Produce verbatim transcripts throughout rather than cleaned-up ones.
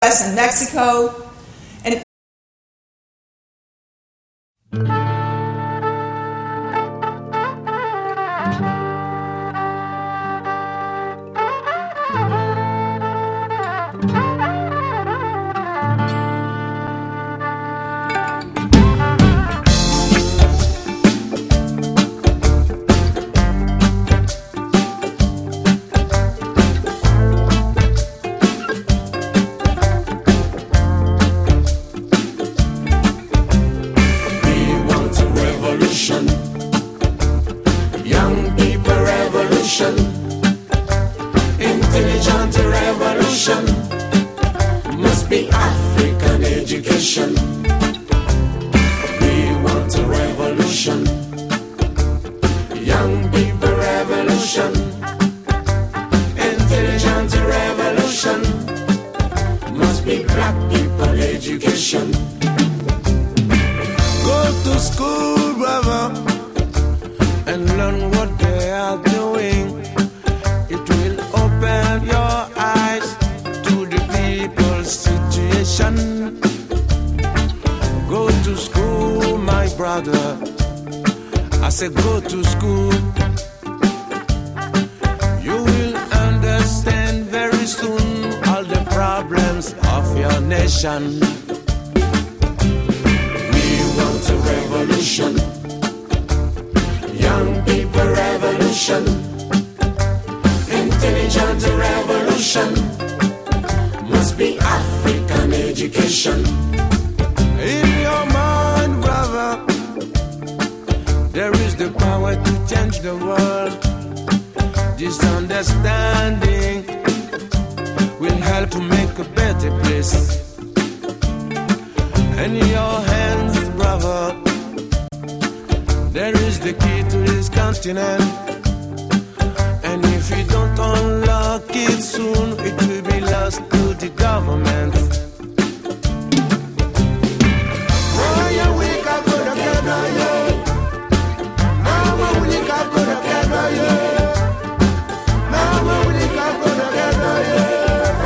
in Mexico. And intelligent revolution must be African education. We want a revolution, young people revolution, intelligent revolution must be black people education. Go to school, brother, and learn what they are doing. It will open your eyes to the people's situation. Go to school, my brother. I said go to school. You will understand very soon all the problems of your nation. We want a revolution, young people revolution, intelligent revolution must be African education. In your mind, brother, there is the power to change the world. This understanding will help to make a better place. In your hands, brother, there is the key to this continent. And if you don't unlock it soon, it will be lost to the government. Oh, yeah, we can go together, yeah. Mama, we can go together, yeah. Mama, we can go together, yeah.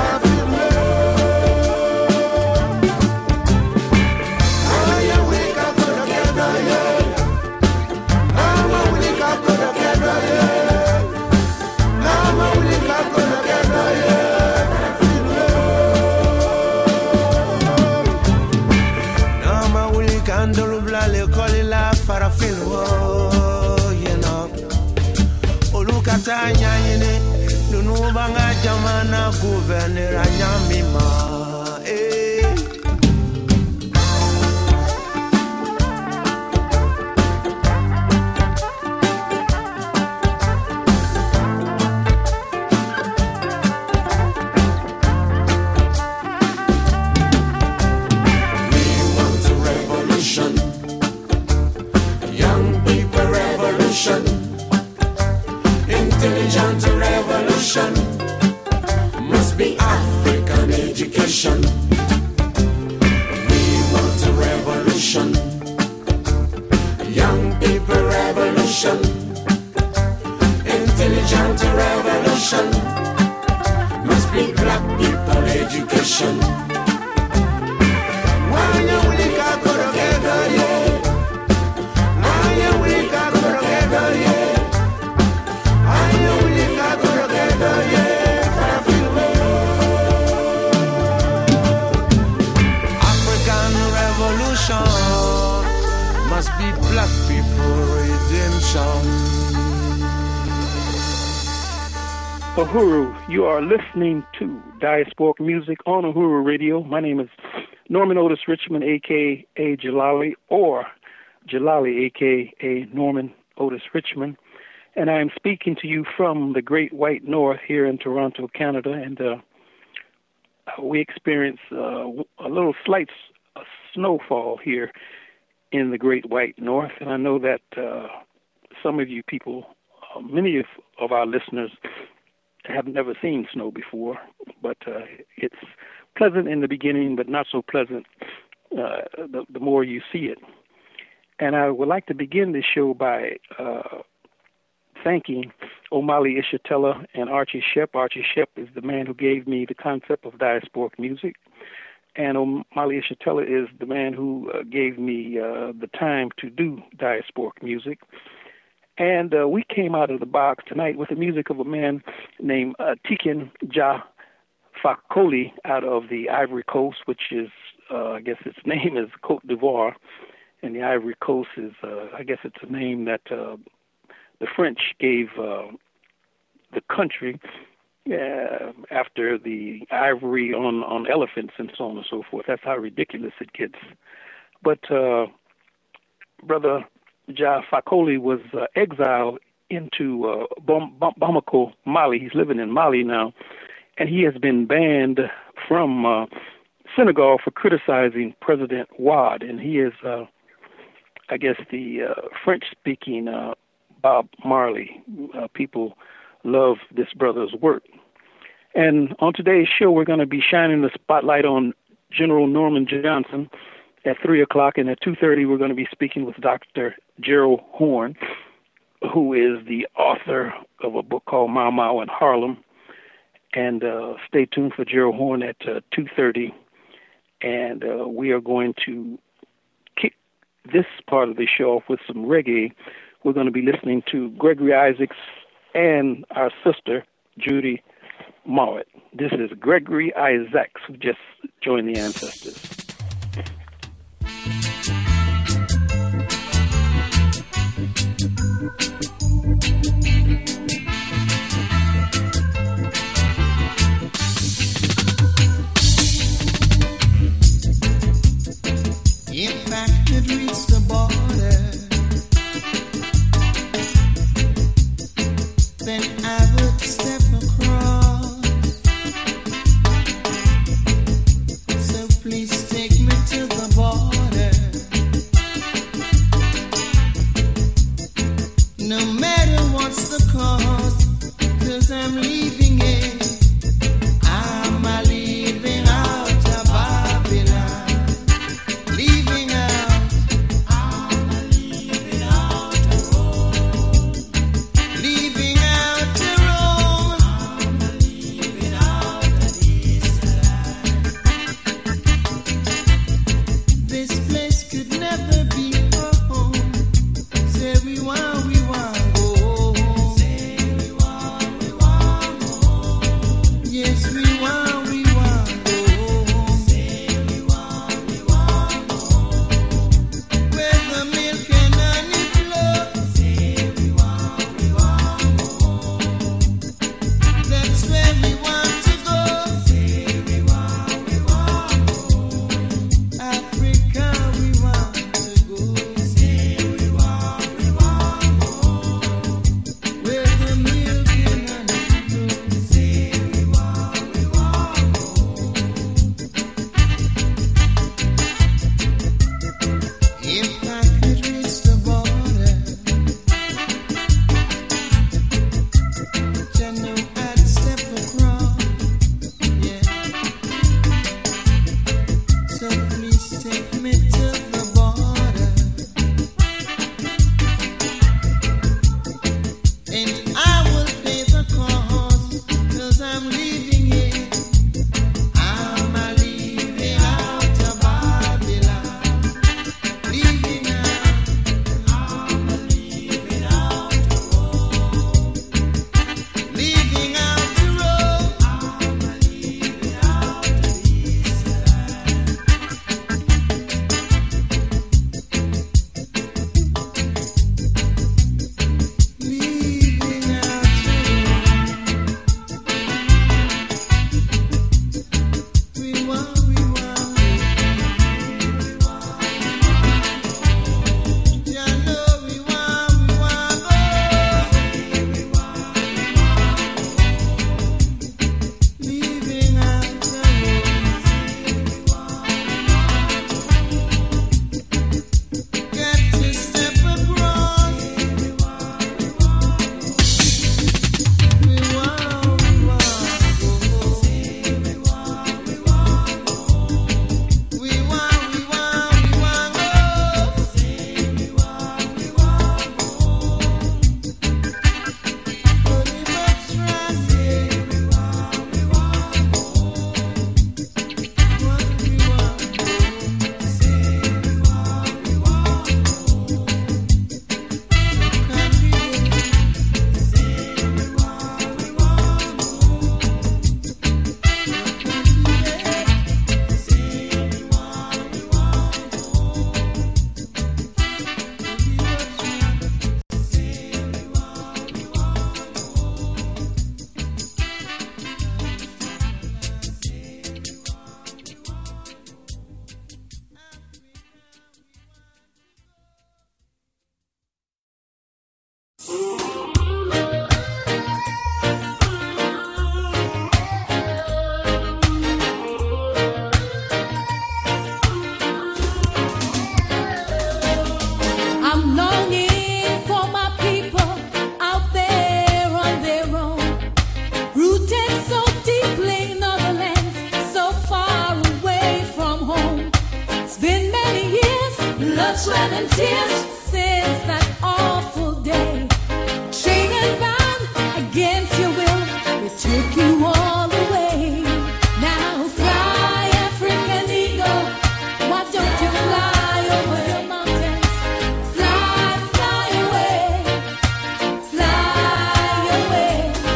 Oh, yeah, we can go together, yeah. Mama, we can go together, yeah. Mama, we can go together, yeah. Mama, we can do le call la farafin, oh, you know. Olukata nyanyine, nunu banga jamana gouverneur anyamima, eh. Intelligent revolution must be African education. We want a revolution, young people revolution, intelligent revolution must be black people education. Why you we can go together, yeah. Why you we can go together, yeah. African revolution must be black people redemption. Uhuru, you are listening to Diasporic Music on Uhuru Radio. My name is Norman Otis Richmond, a k a. Jalali, or Jalali, a k a. Norman Otis Richmond. And I am speaking to you from the Great White North here in Toronto, Canada. And uh, we experience uh, a little slight s- snowfall here in the Great White North. And I know that uh, some of you people, uh, many of, of our listeners, have never seen snow before. But uh, it's pleasant in the beginning, but not so pleasant uh, the, the more you see it. And I would like to begin this show by Uh, thanking Omali Ishitella and Archie Shepp. Archie Shepp is the man who gave me the concept of diasporic music. And Omali Yeshitela is the man who uh, gave me uh, the time to do diasporic music. And uh, we came out of the box tonight with the music of a man named uh, Tiken Jah Fakoly out of the Ivory Coast, which is, uh, I guess its name is Cote d'Ivoire. And the Ivory Coast is, uh, I guess it's a name that uh, the French gave uh, the country uh, after the ivory on, on elephants and so on and so forth. That's how ridiculous it gets. But uh, Brother Jah Fakoly was uh, exiled into uh, Bam- Bam- Bamako, Mali. He's living in Mali now, and he has been banned from uh, Senegal for criticizing President Wade, and he is, uh, I guess, the uh, French-speaking uh, Bob Marley. Uh, people love this brother's work. And on today's show, we're going to be shining the spotlight on General Norman Johnson at three o'clock, and at two thirty, we're going to be speaking with Doctor Gerald Horne, who is the author of a book called Mau Mau in Harlem. And uh, stay tuned for Gerald Horne at uh, two thirty, and uh, we are going to kick this part of the show off with some reggae. We're going to be listening to Gregory Isaacs and our sister, Judy Mowat. This is Gregory Isaacs, who just joined the Ancestors. If I could reach the border, then I would step across. So please stay. blood, sweat, and tears since that awful day. Chain and bound against your will, we took you all away. Now fly, African eagle, why don't you fly over your mountains? Fly, fly away, fly away.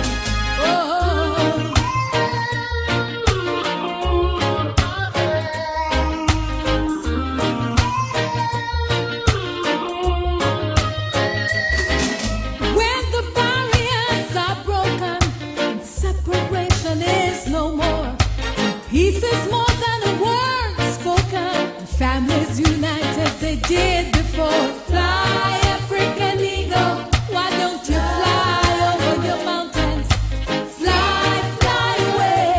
When the barriers are broken and separation is no more, and peace is more than a word spoken, and families unite as they did before. Fly, African eagle, why don't you fly over your mountains? Fly, fly away,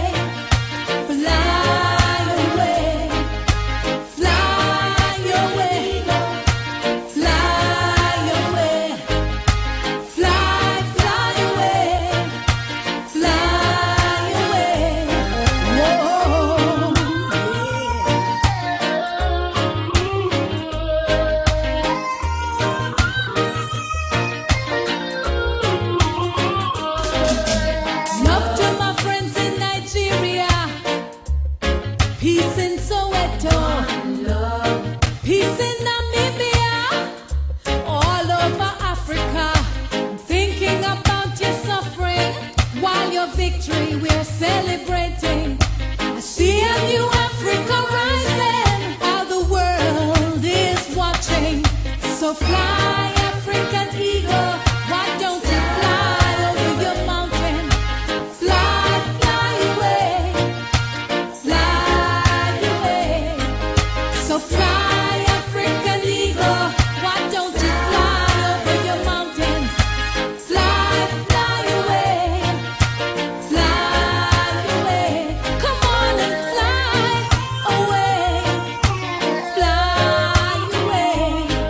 fly away, fly away, fly away. Fly, fly away, fly away. Whoa, love to my friends in Nigeria, peace in Soweto, peace in Namibia, all over Africa. Thinking about your suffering while your victory we're celebrating. I see a new Africa rising, how the world is watching. So fly, African eagle, why don't you fly over your mountain? Fly, fly away, fly away. So fly, African eagle, why don't you fly over your mountains? Fly, fly away, fly away. Come on and fly away, fly away.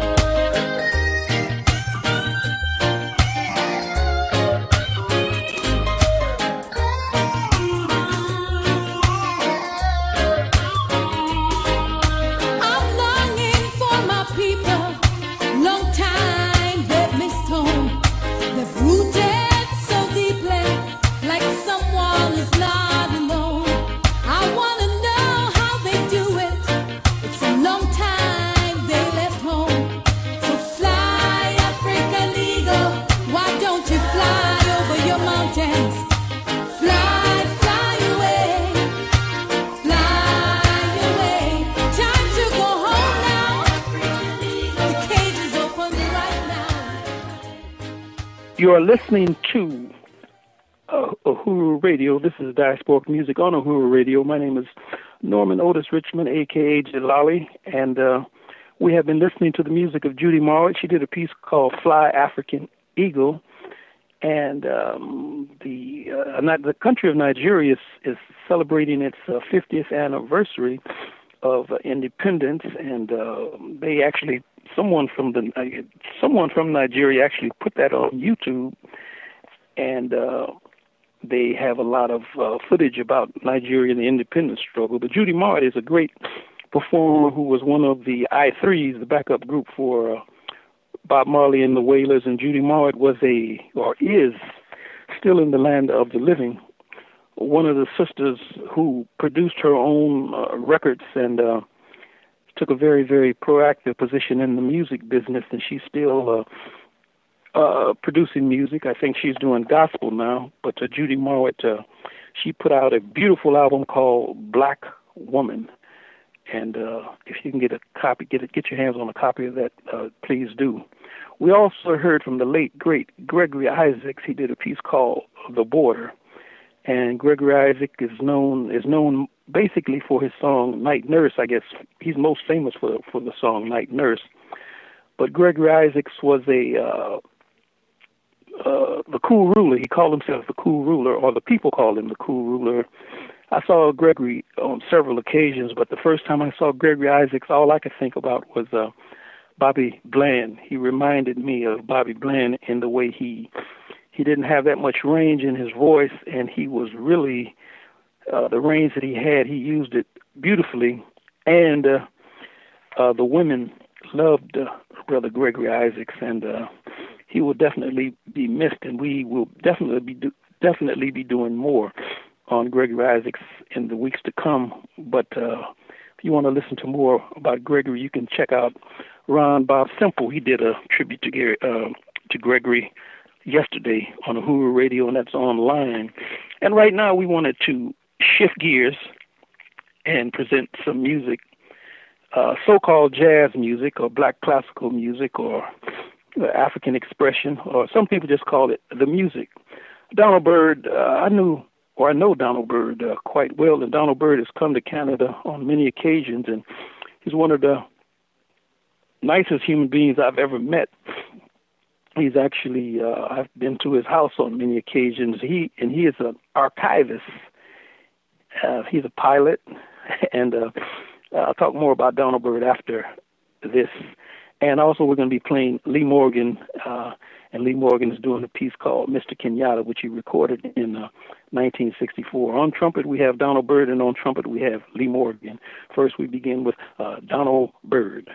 I'm longing for my people. Long time they've missed home. They've rooted so deeply, like someone is not alone. I wanna know how they do it. It's a long time they left home. So fly, African eagle, why don't you fly over your mountains? Fly, fly away, fly away. Time to go home now. The cage is open right now. You are listening to uh, Uhuru Radio. This is Diasporic Music on Uhuru Radio. My name is Norman Otis Richmond, a k a. Jalali, and uh, we have been listening to the music of Judy Marwick. She did a piece called Fly, African Eagle, and um, the uh, not, the country of Nigeria is, is celebrating its uh, fiftieth anniversary of uh, independence, and uh, they actually someone from the uh, someone from Nigeria actually put that on YouTube, and uh, they have a lot of uh, footage about Nigeria and the independence struggle. But Judy Marwick is a great performer who was one of the I threes, the backup group for uh, Bob Marley and the Wailers, and Judy Marwick was a, or is, still in the land of the living, one of the sisters who produced her own uh, records and uh, took a very, very proactive position in the music business, and she's still uh, uh, producing music. I think she's doing gospel now, but uh, Judy Marwick, uh, she put out a beautiful album called Black Woman, and uh, if you can get a copy, get it, get your hands on a copy of that, uh, please do. We also heard from the late, great Gregory Isaacs. He did a piece called The Border, and Gregory Isaac is known is known basically for his song Night Nurse. I guess he's most famous for for the song Night Nurse. But Gregory Isaacs was a uh, uh, the cool ruler. He called himself the cool ruler, or the people called him the cool ruler. I saw Gregory on several occasions, but the first time I saw Gregory Isaacs, all I could think about was uh, Bobby Bland. He reminded me of Bobby Bland in the way he he didn't have that much range in his voice, and he was really uh, the range that he had, he used it beautifully, and uh, uh, the women loved uh, Brother Gregory Isaacs, and uh, he will definitely be missed, and we will definitely be do- definitely be doing more on Gregory Isaacs in the weeks to come. But uh, if you want to listen to more about Gregory, you can check out Ron Bob Simple. He did a tribute to Gary, uh, to Gregory yesterday on Uhuru Radio, and that's online. And right now we wanted to shift gears and present some music, uh, so-called jazz music or black classical music or uh, African expression, or some people just call it the music. Donald Byrd, uh, I knew, or I know Donald Byrd uh, quite well, and Donald Byrd has come to Canada on many occasions, and he's one of the nicest human beings I've ever met. He's actually, uh, I've been to his house on many occasions. He and he is an archivist. Uh, he's a pilot, and uh, I'll talk more about Donald Byrd after this. And also we're going to be playing Lee Morgan, uh, and Lee Morgan is doing a piece called Mister Kenyatta, which he recorded in uh, nineteen sixty-four. On trumpet we have Donald Byrd, and on trumpet we have Lee Morgan. First we begin with uh, Donald Byrd.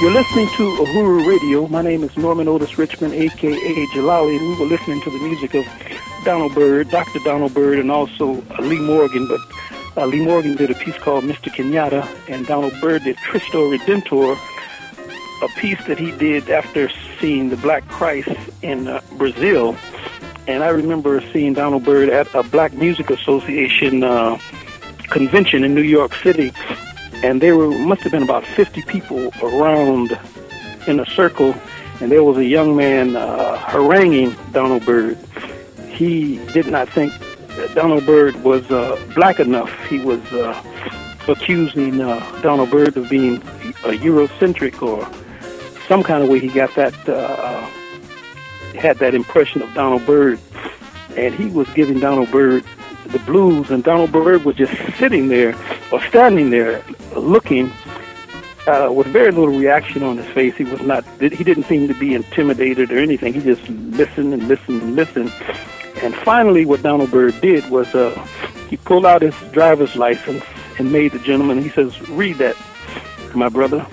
You're listening to Uhuru Radio. My name is Norman Otis Richmond, a k a. Jalali, and we were listening to the music of Donald Byrd, Doctor Donald Byrd, and also uh, Lee Morgan. But uh, Lee Morgan did a piece called Mister Kenyatta, and Donald Byrd did Cristo Redentor, a piece that he did after seeing the Black Christ in uh, Brazil. And I remember seeing Donald Byrd at a Black Music Association uh, convention in New York City. And there were must have been about fifty people around in a circle, and there was a young man uh, haranguing Donald Byrd. He did not think that Donald Byrd was uh, black enough. He was uh, accusing uh, Donald Byrd of being a Eurocentric or some kind of way. He got that uh, had that impression of Donald Byrd, and he was giving Donald Byrd the blues, and Donald Byrd was just sitting there or standing there looking uh, with very little reaction on his face. He was not, he didn't seem to be intimidated or anything. He just listened and listened and listened. And finally what Donald Byrd did was uh, he pulled out his driver's license and made the gentleman, he says, "Read that, my brother."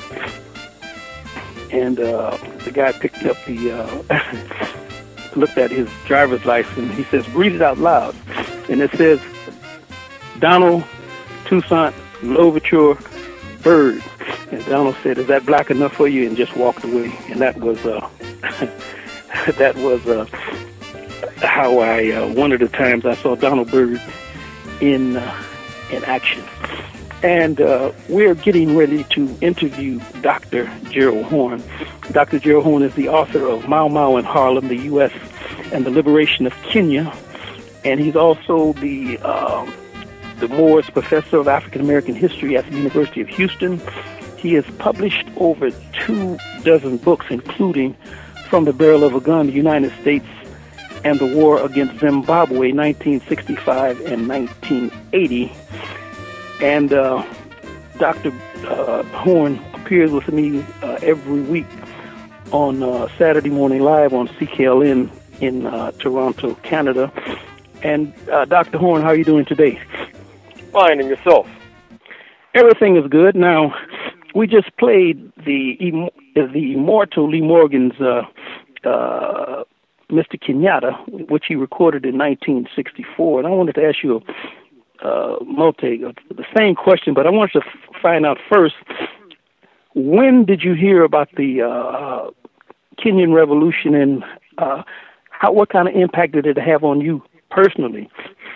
And uh, the guy picked up the, uh, looked at his driver's license. He says, "Read it out loud." And it says, "Donald Toussaint Louverture Byrd." And Donald said, "Is that black enough for you?" And just walked away. And that was uh, that was uh, how I uh, one of the times I saw Donald Byrd in uh, in action. And uh, we're getting ready to interview Doctor Gerald Horne. Doctor Gerald Horne is the author of Mau Mau in Harlem, the U S and the Liberation of Kenya. And he's also the uh, the Moores Professor of African American History at the University of Houston. He has published over two dozen books, including From the Barrel of a Gun, the United States and the War Against Zimbabwe, nineteen sixty-five and nineteen eighty. And uh, Doctor Uh, Horne appears with me uh, every week on uh, Saturday Morning Live on C K L N in uh, Toronto, Canada. And uh, Doctor Horne, how are you doing today? Fine, and yourself? Everything is good. Now, we just played the the immortal Lee Morgan's uh, uh, Mister Kenyatta, which he recorded in nineteen sixty-four. And I wanted to ask you a uh, multi uh, the same question, but I wanted to f- find out first, when did you hear about the uh, Kenyan Revolution, and uh, how what kind of impact did it have on you personally?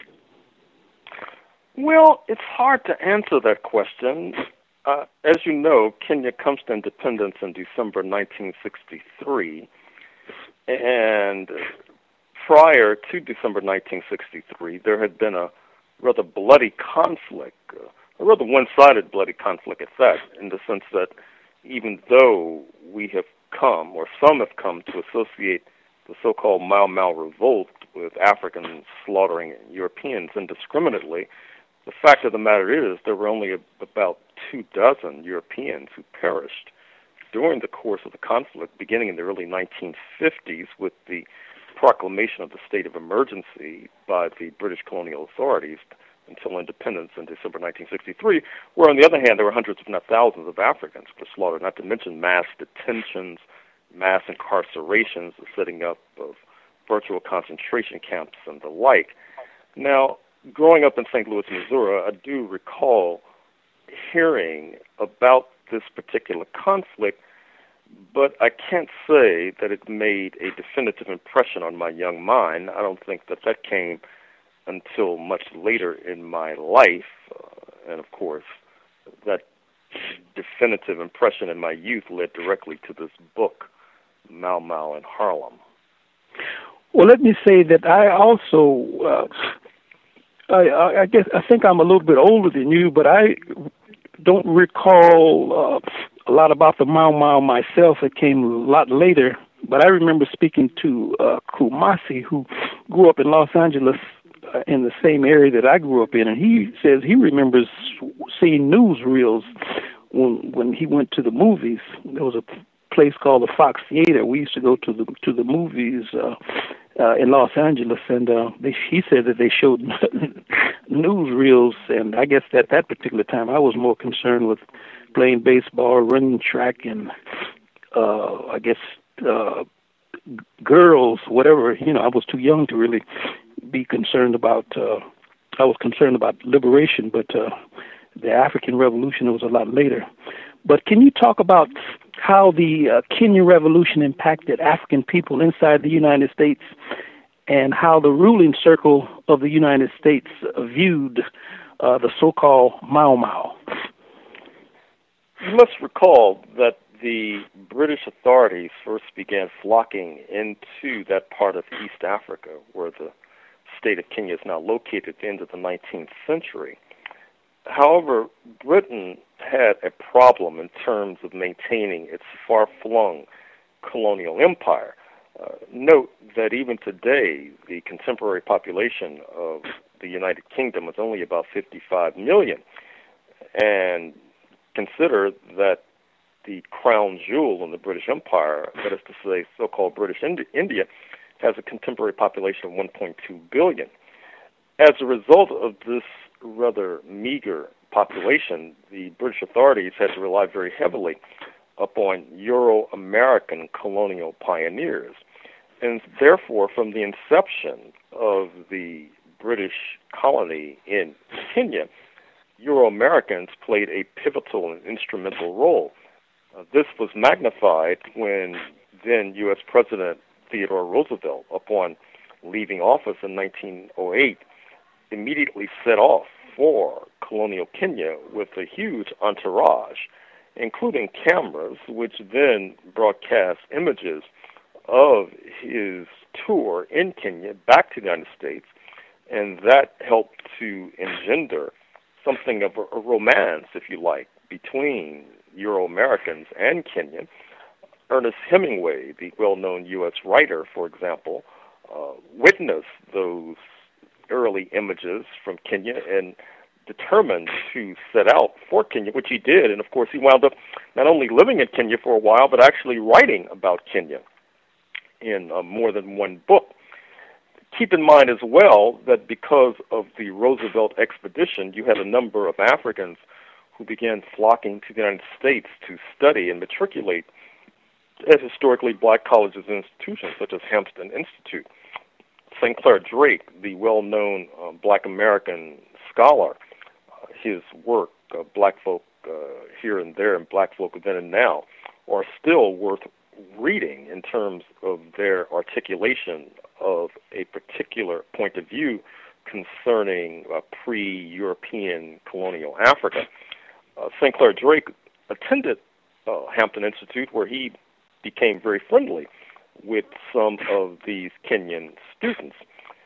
Well, it's hard to answer that question. Uh, as you know, Kenya comes to independence in December nineteen sixty-three, and prior to December nineteen sixty-three, there had been a rather bloody conflict, uh, a rather one-sided bloody conflict at that, in the sense that even though we have come, or some have come, to associate the so-called Mau Mau revolt with Africans slaughtering Europeans indiscriminately, the fact of the matter is there were only a, about two dozen Europeans who perished during the course of the conflict, beginning in the early nineteen fifties with the proclamation of the state of emergency by the British colonial authorities until independence in December nineteen sixty-three, where on the other hand there were hundreds if not thousands of Africans who were slaughtered, not to mention mass detentions, mass incarcerations, the setting up of virtual concentration camps and the like. Now, growing up in Saint Louis, Missouri, I do recall hearing about this particular conflict, but I can't say that it made a definitive impression on my young mind. I don't think that that came until much later in my life, uh, and of course, that definitive impression in my youth led directly to this book, Mau Mau in Harlem. Well, let me say that I also, uh, I, I guess, I think I'm a little bit older than you, but I don't recall uh, a lot about the Mau Mau myself. It came a lot later, but I remember speaking to uh, Kumasi, who grew up in Los Angeles uh, in the same area that I grew up in, and he says he remembers seeing newsreels when when he went to the movies. There was a place called the Fox Theater. We used to go to the to the movies uh, uh, in Los Angeles, and uh, they, he said that they showed newsreels. And I guess at that particular time, I was more concerned with playing baseball, running track, and uh, I guess uh, girls, whatever. You know, I was too young to really be concerned about. Uh, I was concerned about liberation, but uh, the African Revolution was a lot later. But can you talk about how the uh, Kenya Revolution impacted African people inside the United States, and how the ruling circle of the United States viewed uh, the so-called Mau Mau? You must recall that the British authorities first began flocking into that part of East Africa, where the state of Kenya is now located at the end of the nineteenth century. However, Britain had a problem in terms of maintaining its far-flung colonial empire. Uh, note that even today, the contemporary population of the United Kingdom is only about fifty-five million. And consider that the crown jewel in the British Empire, that is to say, so-called British Indi- India, has a contemporary population of one point two billion. As a result of this rather meager population, the British authorities had to rely very heavily upon Euro-American colonial pioneers. And therefore, from the inception of the British colony in Kenya, Euro-Americans played a pivotal and instrumental role. Uh, this was magnified when then U S President Theodore Roosevelt, upon leaving office in nineteen oh eight, immediately set off for colonial Kenya with a huge entourage, including cameras, which then broadcast images of his tour in Kenya back to the United States, and that helped to engender something of a, a romance, if you like, between Euro-Americans and Kenya. Ernest Hemingway, the well-known U S writer, for example, uh, witnessed those early images from Kenya and determined to set out for Kenya, which he did. And, of course, he wound up not only living in Kenya for a while, but actually writing about Kenya in uh, more than one book. Keep in mind as well that because of the Roosevelt expedition, you had a number of Africans who began flocking to the United States to study and matriculate at historically black colleges and institutions such as Hampton Institute. Saint Clair Drake, the well-known uh, black American scholar, uh, his work, uh, Black Folk uh, Here and There and Black Folk Then and Now, are still worth reading in terms of their articulation of a particular point of view concerning uh, pre-European colonial Africa. Uh, Saint Clair Drake attended uh, Hampton Institute, where he became very friendly with some of these Kenyan students.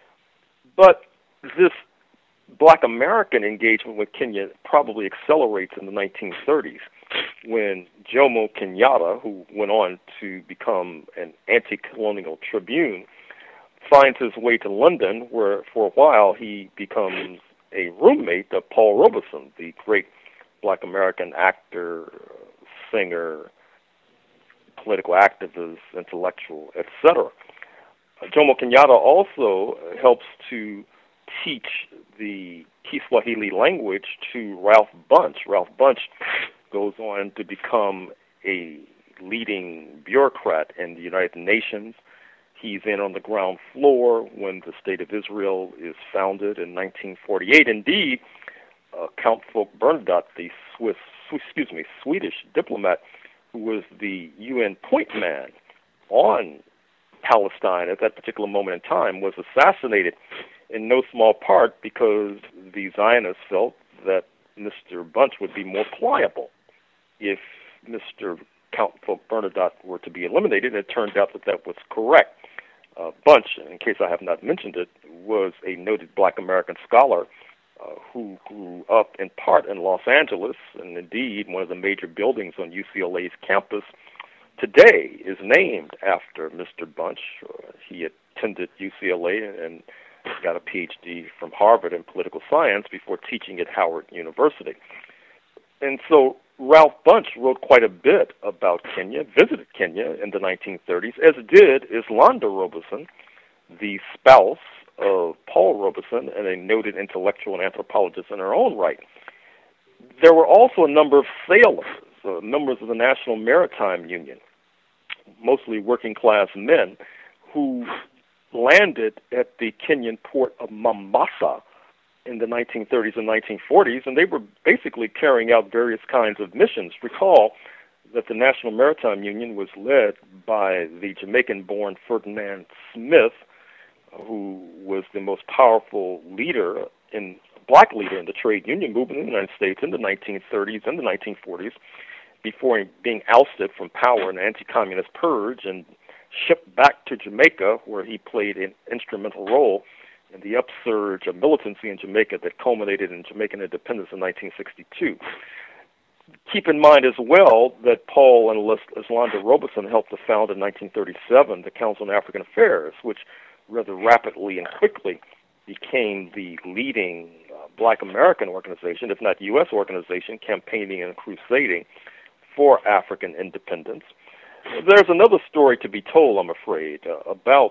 But this black American engagement with Kenya probably accelerates in the nineteen thirties when Jomo Kenyatta, who went on to become an anti-colonial tribune, finds his way to London, where for a while he becomes a roommate of Paul Robeson, the great black American actor, singer, political activist, intellectual, et cetera. Uh, Jomo Kenyatta also helps to teach the Kiswahili language to Ralph Bunche. Ralph Bunche goes on to become a leading bureaucrat in the United Nations. He's in on the ground floor when the State of Israel is founded in nineteen forty-eight. Indeed, uh, Count Folke Bernadotte, the Swiss, excuse me, Swedish diplomat, who was the U N point man on Palestine at that particular moment in time, was assassinated in no small part because the Zionists felt that Mister Bunche would be more pliable if Mister Count Folke Bernadotte were to be eliminated, and it turned out that that was correct. Uh, Bunche, in case I have not mentioned it, was a noted black American scholar uh, who grew up in part in Los Angeles, and indeed one of the major buildings on U C L A's campus today is named after Mister Bunche. Uh, he attended U C L A and got a P H D from Harvard in political science before teaching at Howard University. And so Ralph Bunche wrote quite a bit about Kenya, visited Kenya in the nineteen thirties, as did Islanda Robeson, the spouse of Paul Robeson and a noted intellectual and anthropologist in her own right. there were also a number of sailors, uh, members of the National Maritime Union, mostly working-class men, who landed at the Kenyan port of Mombasa in the nineteen thirties and nineteen forties, and they were basically carrying out various kinds of missions. Recall that the National Maritime Union was led by the Jamaican-born Ferdinand Smith, who was the most powerful leader in black leader in the trade union movement in the United States in the nineteen thirties and the nineteen forties, before being ousted from power in an anti-communist purge and shipped back to Jamaica, where he played an instrumental role in the upsurge of militancy in Jamaica that culminated in Jamaican independence in nineteen sixty-two. Keep in mind as well that Paul and Islanda Robeson helped to found in nineteen thirty-seven the Council on African Affairs, which rather rapidly and quickly became the leading uh, black American organization, if not U S organization, campaigning and crusading for African independence. There's another story to be told, I'm afraid, uh, about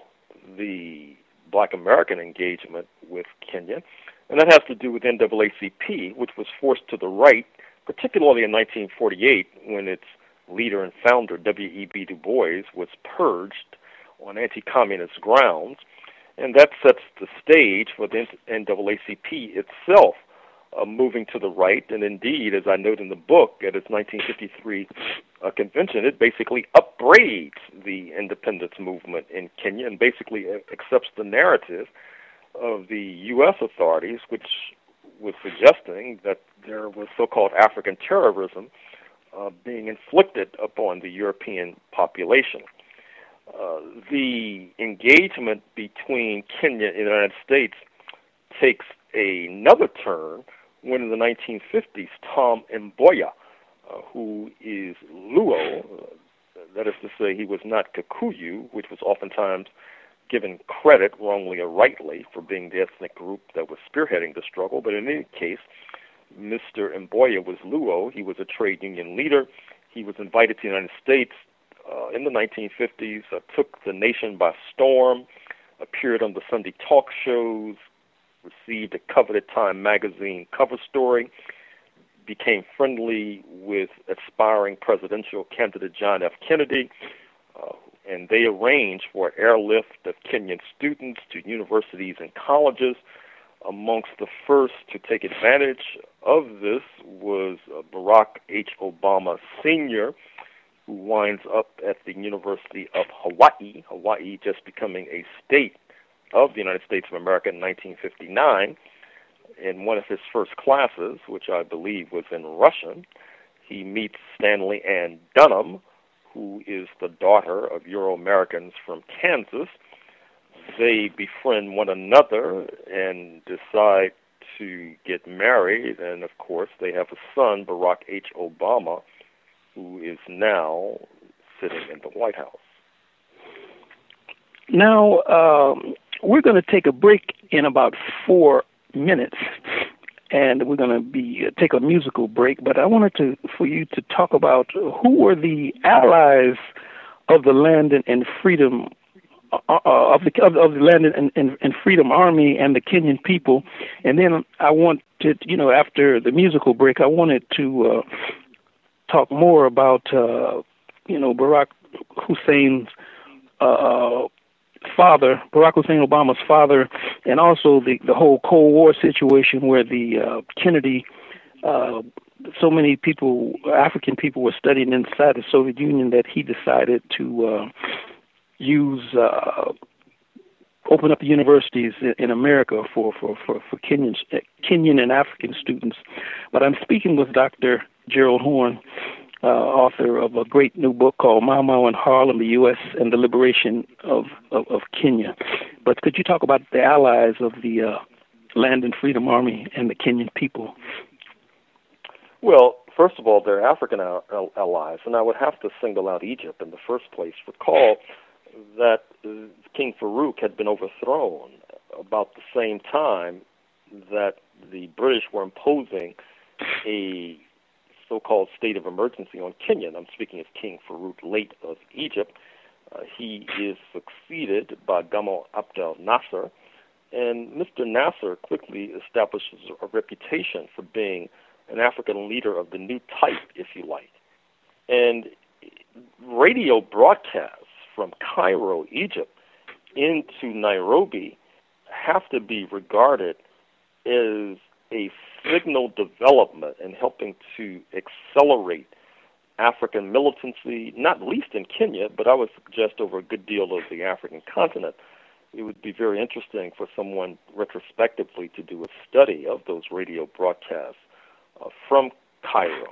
the black American engagement with Kenya, and that has to do with N double A C P, which was forced to the right, particularly in nineteen forty-eight, when its leader and founder, W E B Du Bois, was purged on anti-communist grounds, and that sets the stage for the N double A C P itself uh, moving to the right, and indeed, as I note in the book, at its nineteen fifty-three uh, convention, it basically upbraids the independence movement in Kenya and basically accepts the narrative of the U S authorities, which was suggesting that there was so-called African terrorism uh, being inflicted upon the European population. Uh, the engagement between Kenya and the United States takes another turn when in the nineteen fifties, Tom Mboya, uh, who is Luo, uh, that is to say he was not Kikuyu, which was oftentimes given credit, wrongly or rightly, for being the ethnic group that was spearheading the struggle, but in any case, Mister Mboya was Luo. He was a trade union leader. He was invited to the United States uh, in the nineteen fifties, uh, took the nation by storm, appeared on the Sunday talk shows, received a coveted Time magazine cover story, became friendly with aspiring presidential candidate John F. Kennedy, uh, and they arranged for an airlift of Kenyan students to universities and colleges. Amongst the first to take advantage of this was uh, Barack H. Obama Senior, who winds up at the University of Hawaii, Hawaii just becoming a state of the United States of America in nineteen fifty-nine. In one of his first classes, which I believe was in Russian, he meets Stanley Ann Dunham, who is the daughter of Euro-Americans from Kansas. They befriend one another and decide to get married, and of course they have a son, Barack H. Obama, who is now sitting in the White House. Now, um, we're going to take a break in about four minutes, and we're going to be uh, take a musical break, but I wanted to for you to talk about who were the allies of the Land and, and Freedom uh, of the of, of the Land and, and, and Freedom Army and the Kenyan people, and then I want to, you know, after the musical break, I wanted to uh, talk more about, uh, you know, Barack Hussein's uh, father, Barack Hussein Obama's father, and also the, the whole Cold War situation where the uh, Kennedy, uh, so many people, African people were studying inside the Soviet Union that he decided to uh, use, uh, open up universities in, in America for, for, for, for Kenyans, Kenyan and African students. But I'm speaking with Doctor Gerald Horne, Uh, author of a great new book called Mau Mau in Harlem, the U S and the Liberation of, of, of Kenya. But could you talk about the allies of the uh, Land and Freedom Army and the Kenyan people? Well, first of all, they're African al- allies, and I would have to single out Egypt in the first place. Recall that uh, King Farouk had been overthrown about the same time that the British were imposing a so-called state of emergency on Kenya. And I'm speaking of King Farouk late of Egypt. Uh, he is succeeded by Gamal Abdel Nasser, and Mister Nasser quickly establishes a reputation for being an African leader of the new type, if you like. And radio broadcasts from Cairo, Egypt, into Nairobi have to be regarded as a signal development in helping to accelerate African militancy, not least in Kenya, but I would suggest over a good deal of the African continent. It would be very interesting for someone retrospectively to do a study of those radio broadcasts uh, from Cairo.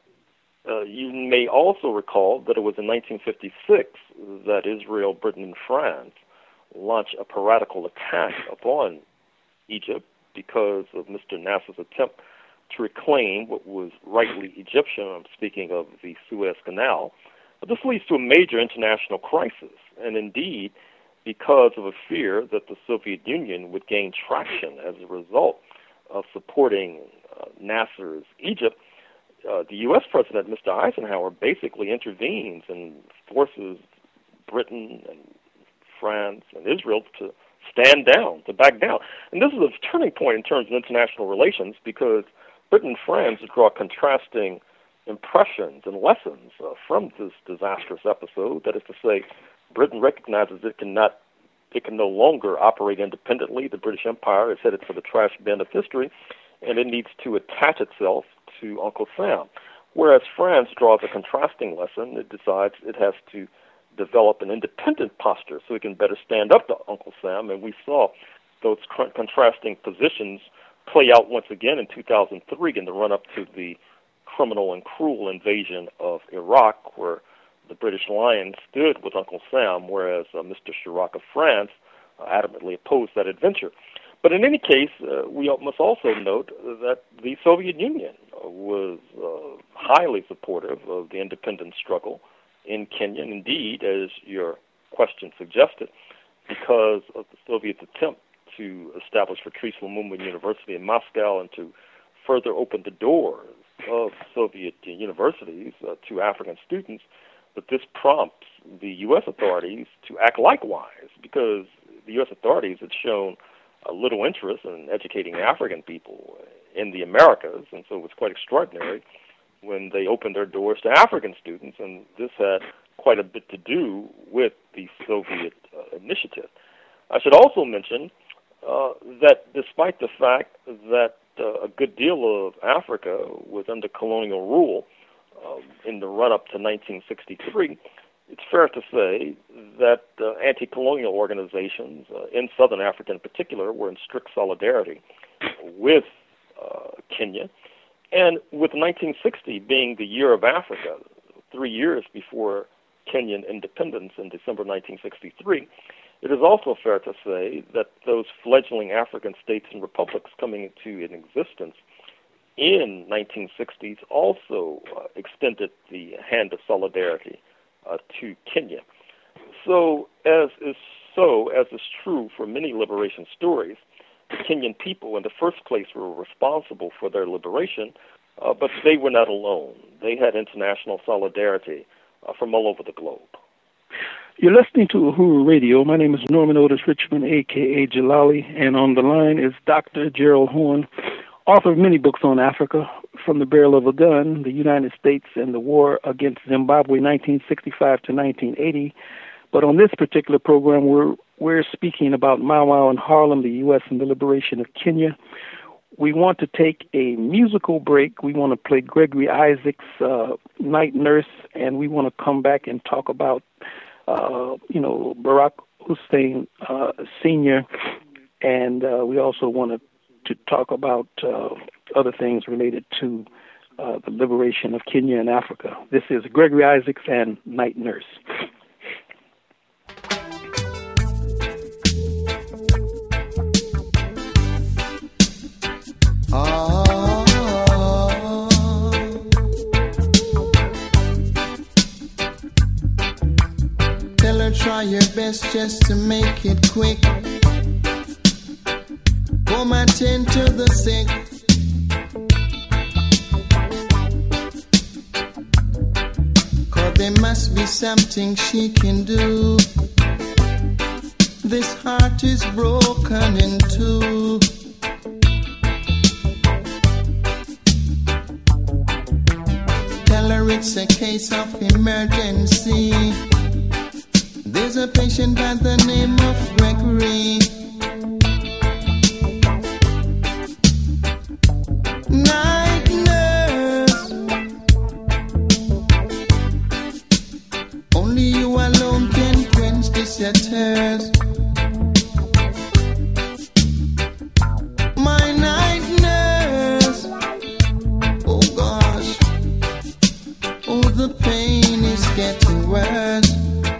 Uh, you may also recall that it was in nineteen fifty-six that Israel, Britain, and France launched a piratical attack upon Egypt because of Mister Nasser's attempt to reclaim what was rightly Egyptian. I'm speaking of the Suez Canal. But this leads to a major international crisis, and indeed, because of a fear that the Soviet Union would gain traction as a result of supporting uh, Nasser's Egypt, uh, the U S President, Mister Eisenhower, basically intervenes and forces Britain and France and Israel to stand down, to back down. And this is a turning point in terms of international relations because Britain and France draw contrasting impressions and lessons uh, from this disastrous episode. That is to say, Britain recognizes it cannot, it can no longer operate independently. The British Empire is headed for the trash bin of history, and it needs to attach itself to Uncle Sam. Whereas France draws a contrasting lesson. It decides it has to develop an independent posture so it can better stand up to Uncle Sam, and we saw those cr- contrasting positions play out once again in two thousand three in the run-up to the criminal and cruel invasion of Iraq, where the British Lion stood with Uncle Sam, whereas uh, Mister Chirac of France uh, adamantly opposed that adventure. But in any case, uh, we must also note that the Soviet Union was uh, highly supportive of the independence struggle in Kenya. And indeed, as your question suggested, because of the Soviets' attempt to establish Patrice Lumumba University in Moscow and to further open the doors of Soviet universities uh, to African students, that this prompts the U S authorities to act likewise, because the U S authorities had shown a little interest in educating African people in the Americas, and so it was quite extraordinary when they opened their doors to African students, and this had quite a bit to do with the Soviet uh, initiative. I should also mention uh, that despite the fact that uh, a good deal of Africa was under colonial rule uh, in the run-up to nineteen sixty-three, it's fair to say that uh, anti-colonial organizations uh, in Southern Africa in particular were in strict solidarity with uh, Kenya. And with nineteen sixty being the year of Africa, three years before Kenyan independence in December nineteen sixty-three, it is also fair to say that those fledgling African states and republics coming into an existence in nineteen sixties also uh, extended the hand of solidarity uh, to Kenya. So, as is so, as is true for many liberation stories, the Kenyan people in the first place were responsible for their liberation, uh, but they were not alone. They had international solidarity uh, from all over the globe. You're listening to Uhuru Radio. My name is Norman Otis Richmond, a k a. Jalali, and on the line is Doctor Gerald Horne, author of many books on Africa, From the Barrel of a Gun, The United States and the War Against Zimbabwe, nineteen sixty-five to nineteen eighty. But on this particular program, we're we're speaking about Mau Mau and Harlem, the U S and the liberation of Kenya. We want to take a musical break. We want to play Gregory Isaacs' uh, Night Nurse, and we want to come back and talk about, uh, you know, Barack Hussein uh, Senior, and uh, we also want to, to talk about uh, other things related to uh, the liberation of Kenya and Africa. This is Gregory Isaacs and Night Nurse. Ah, tell her try your best just to make it quick. Come attend to the sick. Cause there must be something she can do. This heart is broken in two. holler, it's a case of emergency. There's a patient by the name of Gregory. Night nurse, only you alone can quench this your thirst. My night nurse, oh gosh, oh the pain is getting worse.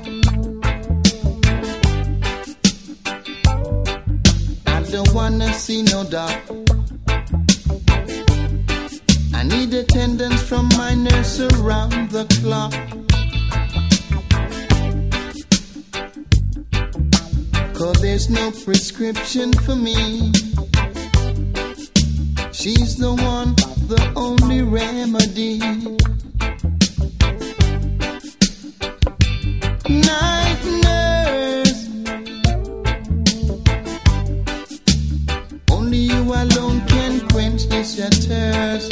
I don't wanna see no doctor. I need attendance from my nurse around the clock. Cause there's no prescription for me. She's the one, the only remedy. Night nurse, only you alone can quench this your thirst.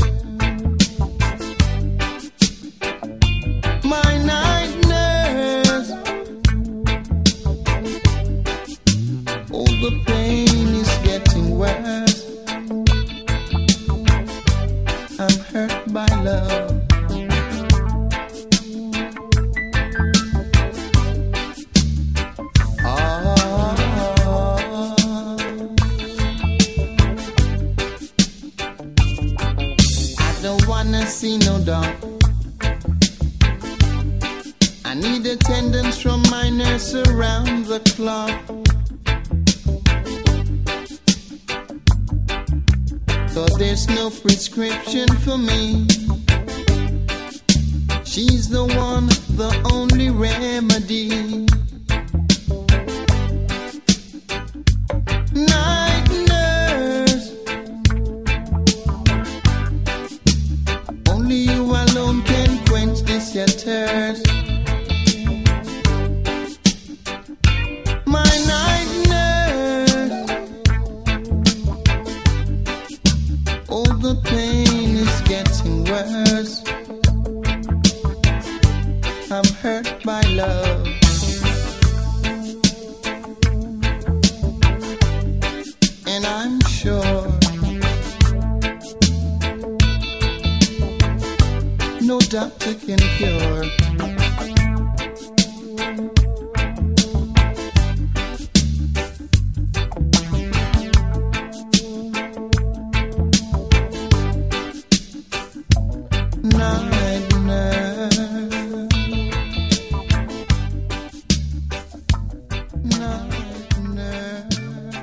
My night nurse, oh the pain is getting worse. I'm hurt by love. See no doubt. I need attendance from my nurse around the clock. Cause there's no prescription for me. She's the one, the only remedy. Night nurse, only you alone can quench this your thirst. My night nurse, oh the pain is getting worse. I'm hurt by love. And I'm sure no doctor can cure. Night nurse, night nurse.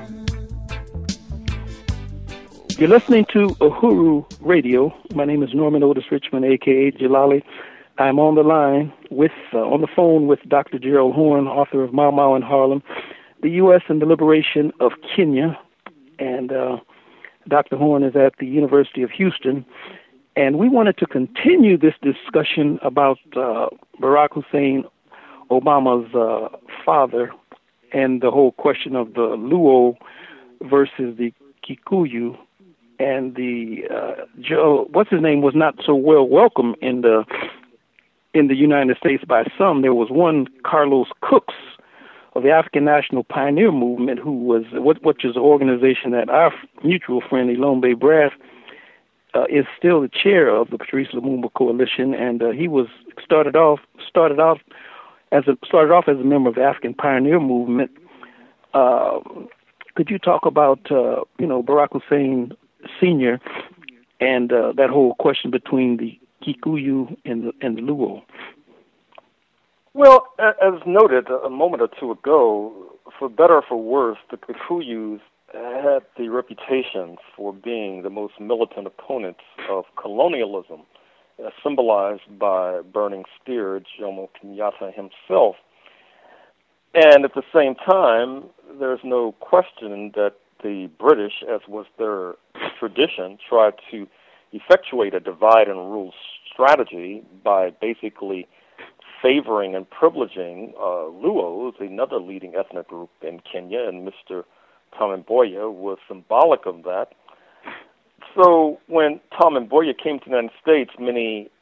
You're listening to Uhuru Radio. My name is Norman Otis Richmond, a k a. Jalali. I'm on the line with, uh, on the phone with Doctor Gerald Horne, author of Mau Mau in Harlem, the U S and the Liberation of Kenya. And uh, Doctor Horne is at the University of Houston. And we wanted to continue this discussion about uh, Barack Hussein Obama's uh, father and the whole question of the Luo versus the Kikuyu. And the uh, Joe, what's his name, was not so well welcome in the in the United States by some. There was one Carlos Cooks of the African National Pioneer Movement, who was which is an organization that our mutual friend Ilombe Brass uh, is still the chair of the Patrice Lumumba Coalition, and uh, he was started off started off as a started off as a member of the African Pioneer Movement. Uh, could you talk about uh, you know Barack Hussein Senior and uh, that whole question between the Kikuyu and the and the Luo? Well, as noted a moment or two ago, for better or for worse, the Kikuyus had the reputation for being the most militant opponents of colonialism, uh, symbolized by burning spear Jomo Kenyatta himself. And at the same time, there's no question that the British, as was their tradition, tried to effectuate a divide and rule strategy by basically favoring and privileging uh, Luos, another leading ethnic group in Kenya, and Mister Tom Mboya was symbolic of that. So when Tom Mboya came to the United States, many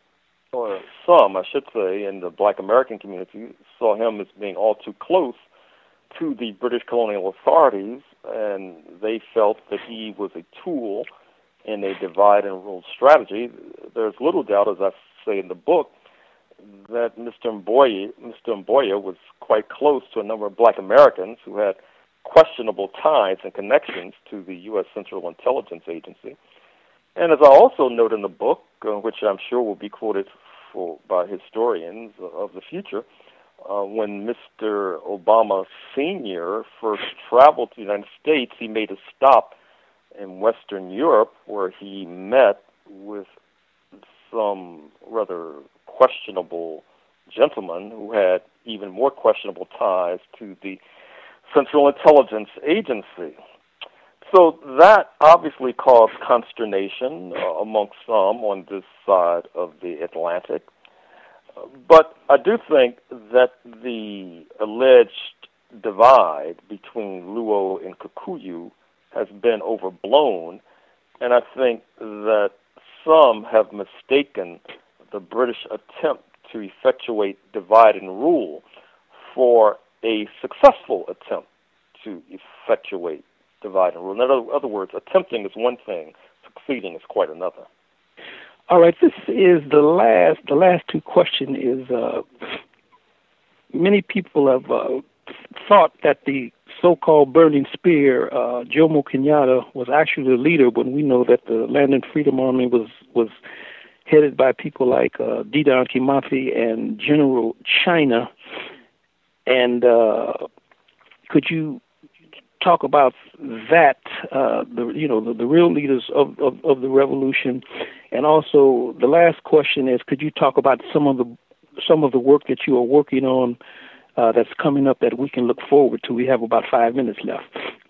or some, I should say, in the Black American community saw him as being all too close to the British colonial authorities, and they felt that he was a tool in a divide and rule strategy. There's little doubt, as I say in the book, that Mister Mboya, Mister Mboya was quite close to a number of Black Americans who had questionable ties and connections to the U S Central Intelligence Agency. And as I also note in the book, uh, which I'm sure will be quoted for, by historians of the future, uh, when Mister Obama Senior first traveled to the United States, he made a stop in Western Europe where he met with some rather questionable gentlemen who had even more questionable ties to the Central Intelligence Agency. So that obviously caused consternation uh, amongst some on this side of the Atlantic. Uh, but I do think that the alleged divide between Luo and Kikuyu has been overblown, and I think that some have mistaken the British attempt to effectuate divide and rule for a successful attempt to effectuate divide and rule. In other, other words, attempting is one thing, succeeding is quite another. All right, this is the last. The last two question is. Uh, many people have uh, thought that the so-called Burning Spear, uh, Jomo Kenyatta, was actually the leader, when we know that the Land and Freedom Army was was headed by people like uh, Dedan Kimathi and General China. And uh, could you talk about that, uh, the you know the, the real leaders of, of, of the revolution, and also the last question is, could you talk about some of the some of the work that you are working on uh, that's coming up that we can look forward to? We have about five minutes left.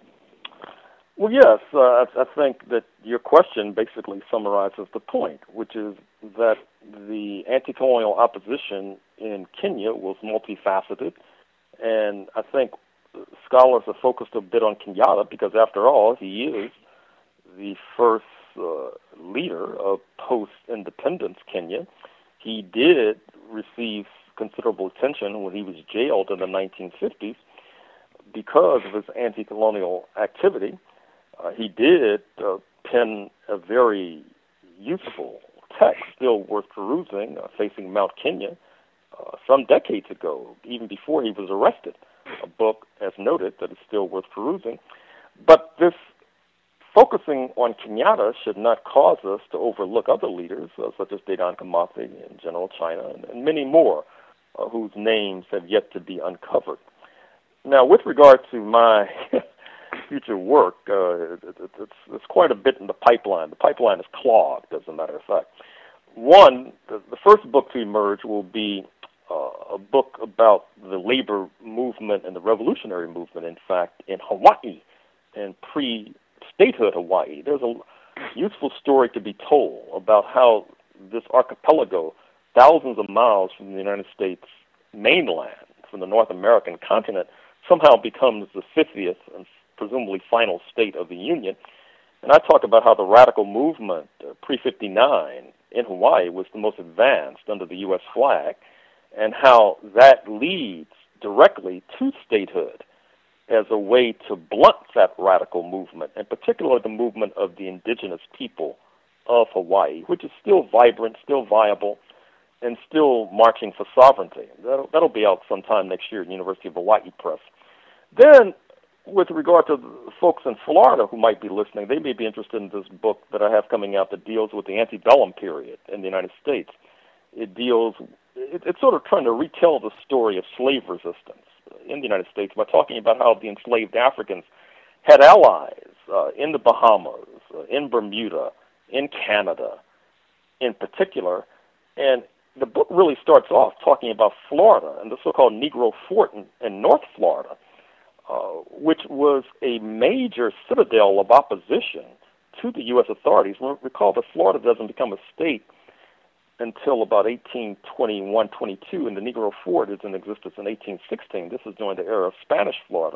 Well, yes, uh, I, I think that your question basically summarizes the point, which is that the anti-colonial opposition in Kenya was multifaceted, and I think scholars are focused a bit on Kenyatta because, after all, he is the first uh, leader of post-independence Kenya. He did receive considerable attention when he was jailed in the nineteen fifties because of his anti-colonial activity. Uh, he did uh, pen a very useful text, still worth perusing, uh, Facing Mount Kenya, uh, some decades ago, even before he was arrested. A book, as noted, that is still worth perusing. But this focusing on Kenyatta should not cause us to overlook other leaders, uh, such as Dedan Kimathi and General China, and, and many more, uh, whose names have yet to be uncovered. Now, with regard to my future work, uh, it, it, it's, it's quite a bit in the pipeline. The pipeline is clogged, as a matter of fact. One, the, the first book to emerge will be uh, a book about the labor movement and the revolutionary movement, in fact, in Hawaii, in pre-statehood Hawaii. There's a useful story to be told about how this archipelago, thousands of miles from the United States mainland, from the North American continent, somehow becomes the fiftieth and presumably final state of the Union. And I talk about how the radical movement uh, pre fifty-nine in Hawaii was the most advanced under the U S flag, and how that leads directly to statehood as a way to blunt that radical movement, and particularly the movement of the indigenous people of Hawaii, which is still vibrant, still viable, and still marching for sovereignty. That'll, that'll be out sometime next year at the University of Hawaii Press. Then, with regard to the folks in Florida who might be listening, they may be interested in this book that I have coming out that deals with the antebellum period in the United States. It deals, it, it's sort of trying to retell the story of slave resistance in the United States by talking about how the enslaved Africans had allies uh, in the Bahamas, uh, in Bermuda, in Canada in particular. And the book really starts off talking about Florida and the so-called Negro Fort in, in North Florida, uh, which was a major citadel of opposition to the U S authorities. Recall that Florida doesn't become a state until about eighteen twenty-one, twenty-two, and the Negro Fort is in existence in eighteen sixteen. This is during the era of Spanish Florida.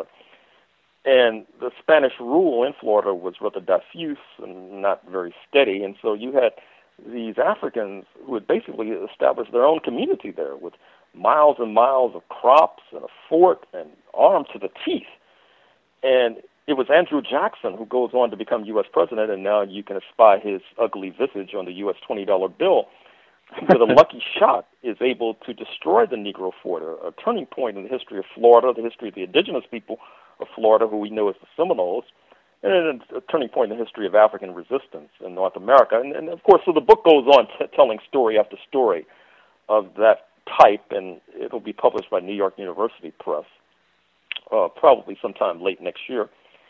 And the Spanish rule in Florida was rather diffuse and not very steady, and so you had these Africans who had basically established their own community there with miles and miles of crops and a fort and armed to the teeth. And it was Andrew Jackson who goes on to become U S president, and now you can espy his ugly visage on the U S twenty dollar bill, with a lucky shot is able to destroy the Negro fort, a, a turning point in the history of Florida, the history of the indigenous people of Florida, who we know as the Seminoles, and a turning point in the history of African resistance in North America. And, and of course, so the book goes on t- telling story after story of that type, and it'll be published by New York University Press, uh, probably sometime late next year.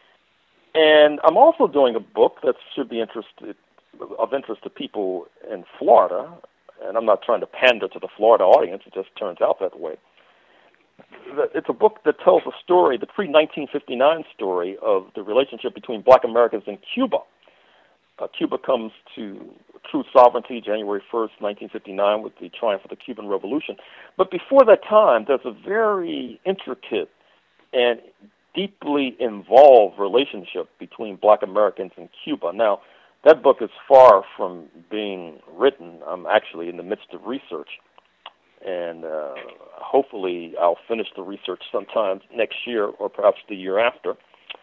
And I'm also doing a book that should be interested, of interest to people in Florida, and I'm not trying to pander to the Florida audience, it just turns out that way. It's a book that tells a story, the pre nineteen fifty-nine story of the relationship between black Americans and Cuba. Uh, Cuba comes to true sovereignty January first, nineteen fifty-nine, with the triumph of the Cuban Revolution. But before that time, there's a very intricate and deeply involved relationship between black Americans and Cuba. Now, that book is far from being written. I'm actually in the midst of research. And uh, hopefully I'll finish the research sometime next year or perhaps the year after.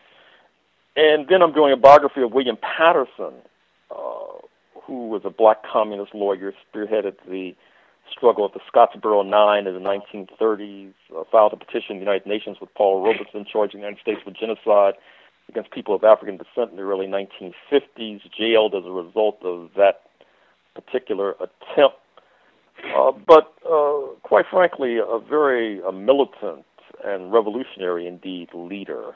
And then I'm doing a biography of William Patterson, uh, who was a black communist lawyer, spearheaded the struggle of the Scottsboro Nine in the nineteen thirties, uh, filed a petition in the United Nations with Paul Robeson charging the United States with genocide against people of African descent in the early nineteen fifties, jailed as a result of that particular attempt. Uh, but uh, quite frankly, a very a militant and revolutionary indeed leader.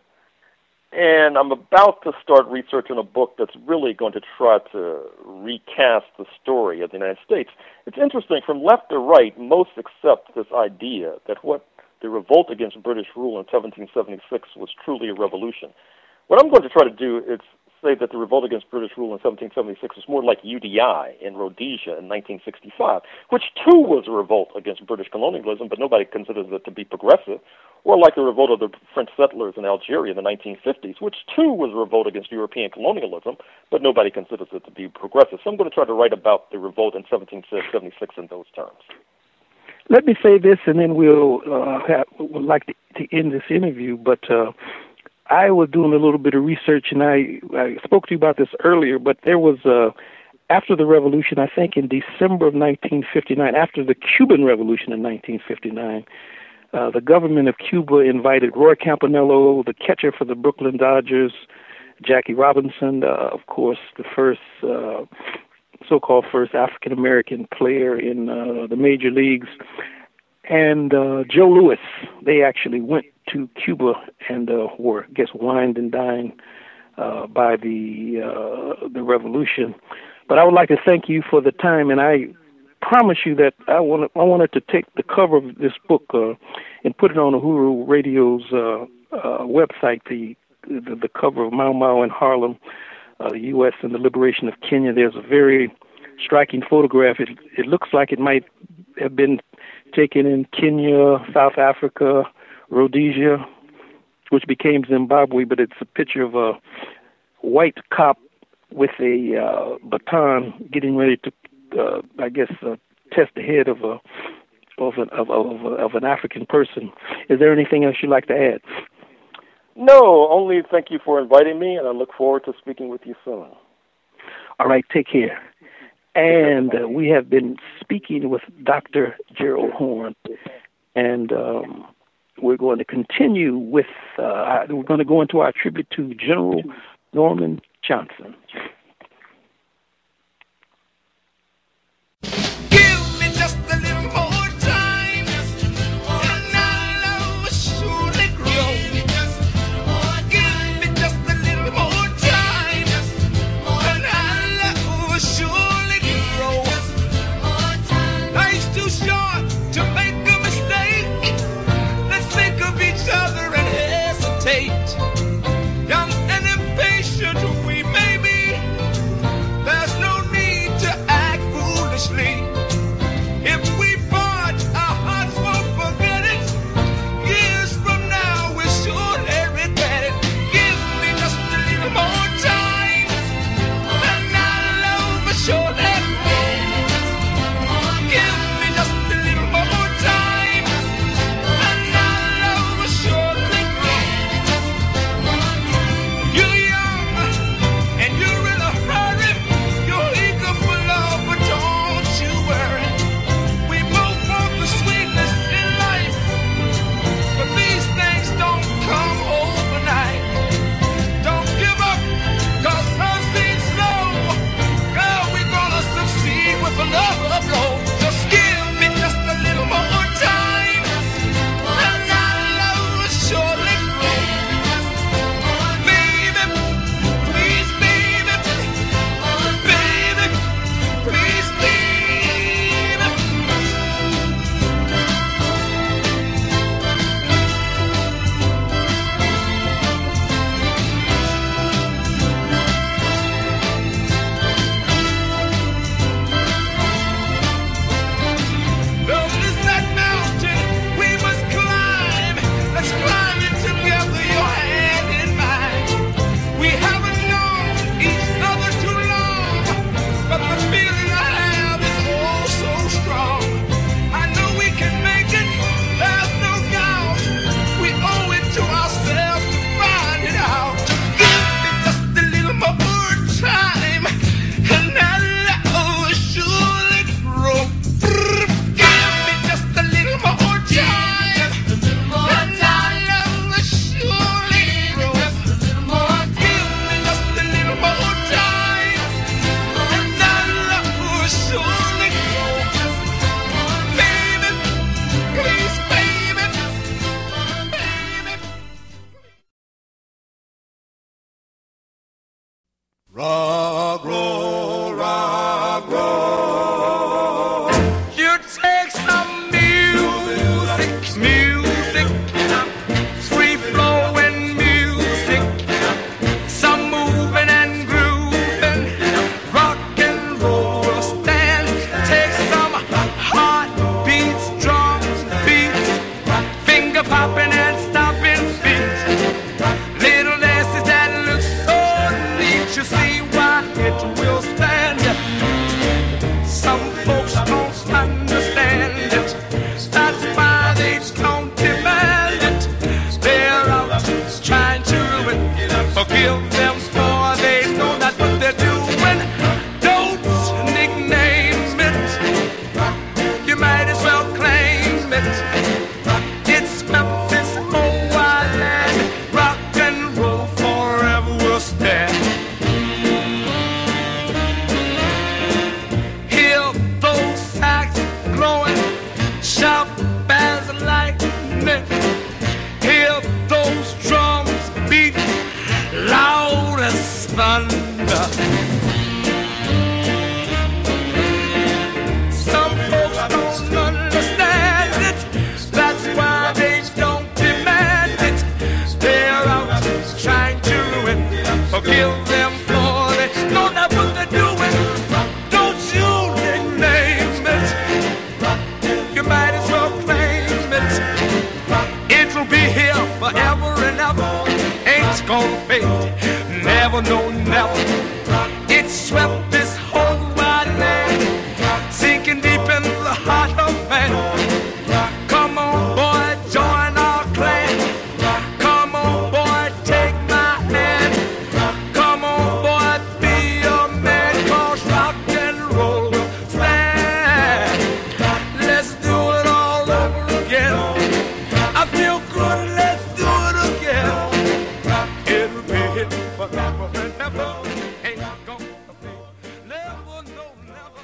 And I'm about to start researching a book that's really going to try to recast the story of the United States. It's interesting, from left to right, most accept this idea that what the revolt against British rule in seventeen seventy-six was truly a revolution. What I'm going to try to do is say that the revolt against British rule in seventeen seventy-six was more like U D I in Rhodesia in nineteen sixty-five, which too was a revolt against British colonialism, but nobody considers it to be progressive, or like the revolt of the French settlers in Algeria in the nineteen fifties, which too was a revolt against European colonialism, but nobody considers it to be progressive. So I'm going to try to write about the revolt in seventeen seventy-six in those terms. Let me say this, and then we'll uh, have, would like to, to end this interview, but uh, I was doing a little bit of research, and I, I spoke to you about this earlier, but there was, uh, after the revolution, I think in December of nineteen fifty-nine, after the Cuban Revolution in nineteen fifty-nine, uh, the government of Cuba invited Roy Campanello, the catcher for the Brooklyn Dodgers, Jackie Robinson, uh, of course, the first uh, so-called first African-American player in uh, the major leagues, and uh, Joe Louis. They actually went to Cuba and uh, were, I guess, wined and dined uh, by the uh, the revolution. But I would like to thank you for the time, and I promise you that I want I wanted to take the cover of this book uh, and put it on Uhuru Radio's uh, uh, website, the, the the cover of Mau Mau in Harlem, uh, the U S and the liberation of Kenya. There's a very striking photograph. It, it looks like it might have been taken in Kenya, South Africa, Rhodesia, which became Zimbabwe, but it's a picture of a white cop with a uh, baton getting ready to, uh, I guess, uh, test the head of a of an of, of, of an African person. Is there anything else you'd like to add? No, only thank you for inviting me, and I look forward to speaking with you soon. All right, take care. And uh, we have been speaking with Doctor Gerald Horne, and um, we're going to continue with, uh, we're going to go into our tribute to General Norman Johnson. Give me just a little more time, and I'll surely grow. Give me just a little more time, and I'll surely grow. Life's too short to make a mistake. Let's think of each other and hesitate. Young and impatient we may be, there's no need to act foolishly. Rock, roll, rock, roll. You take some music, music, free flowing music, some moving and grooving, rock and roll will stand. Take some heartbeats, drums, beats, finger popping and stomping feet, little dances that look so neat. You see why it will stand. Some folks don't understand it. That's why they don't demand it. They're out trying to ruin. Forgive them for they know not what they're doing. Don't nickname it. You might as well claim it. It's Memphis, oh island. Rock and roll forever will stand. Hear those sax blowing, sharp as lightning. Hear those drums beat, loud as thunder. Some folks don't understand it. That's why they don't demand it. They're out trying to ruin. Forgive them for they know not what they're doing. Don't you nickname it. You might as well claim it. It'll be here forever and ever. Ain't gonna fade. Never, no, never. It swept this whole wide land, sinking deep in the heart of man. Come on, boy, join our clan. Come on, boy, take my hand. Come on, boy, be a man, 'cause rock and roll will stand. Let's do it all over again. I feel good, let's do it again. It'll be here forever and ever. Ain't gonna fade. Never, no, never.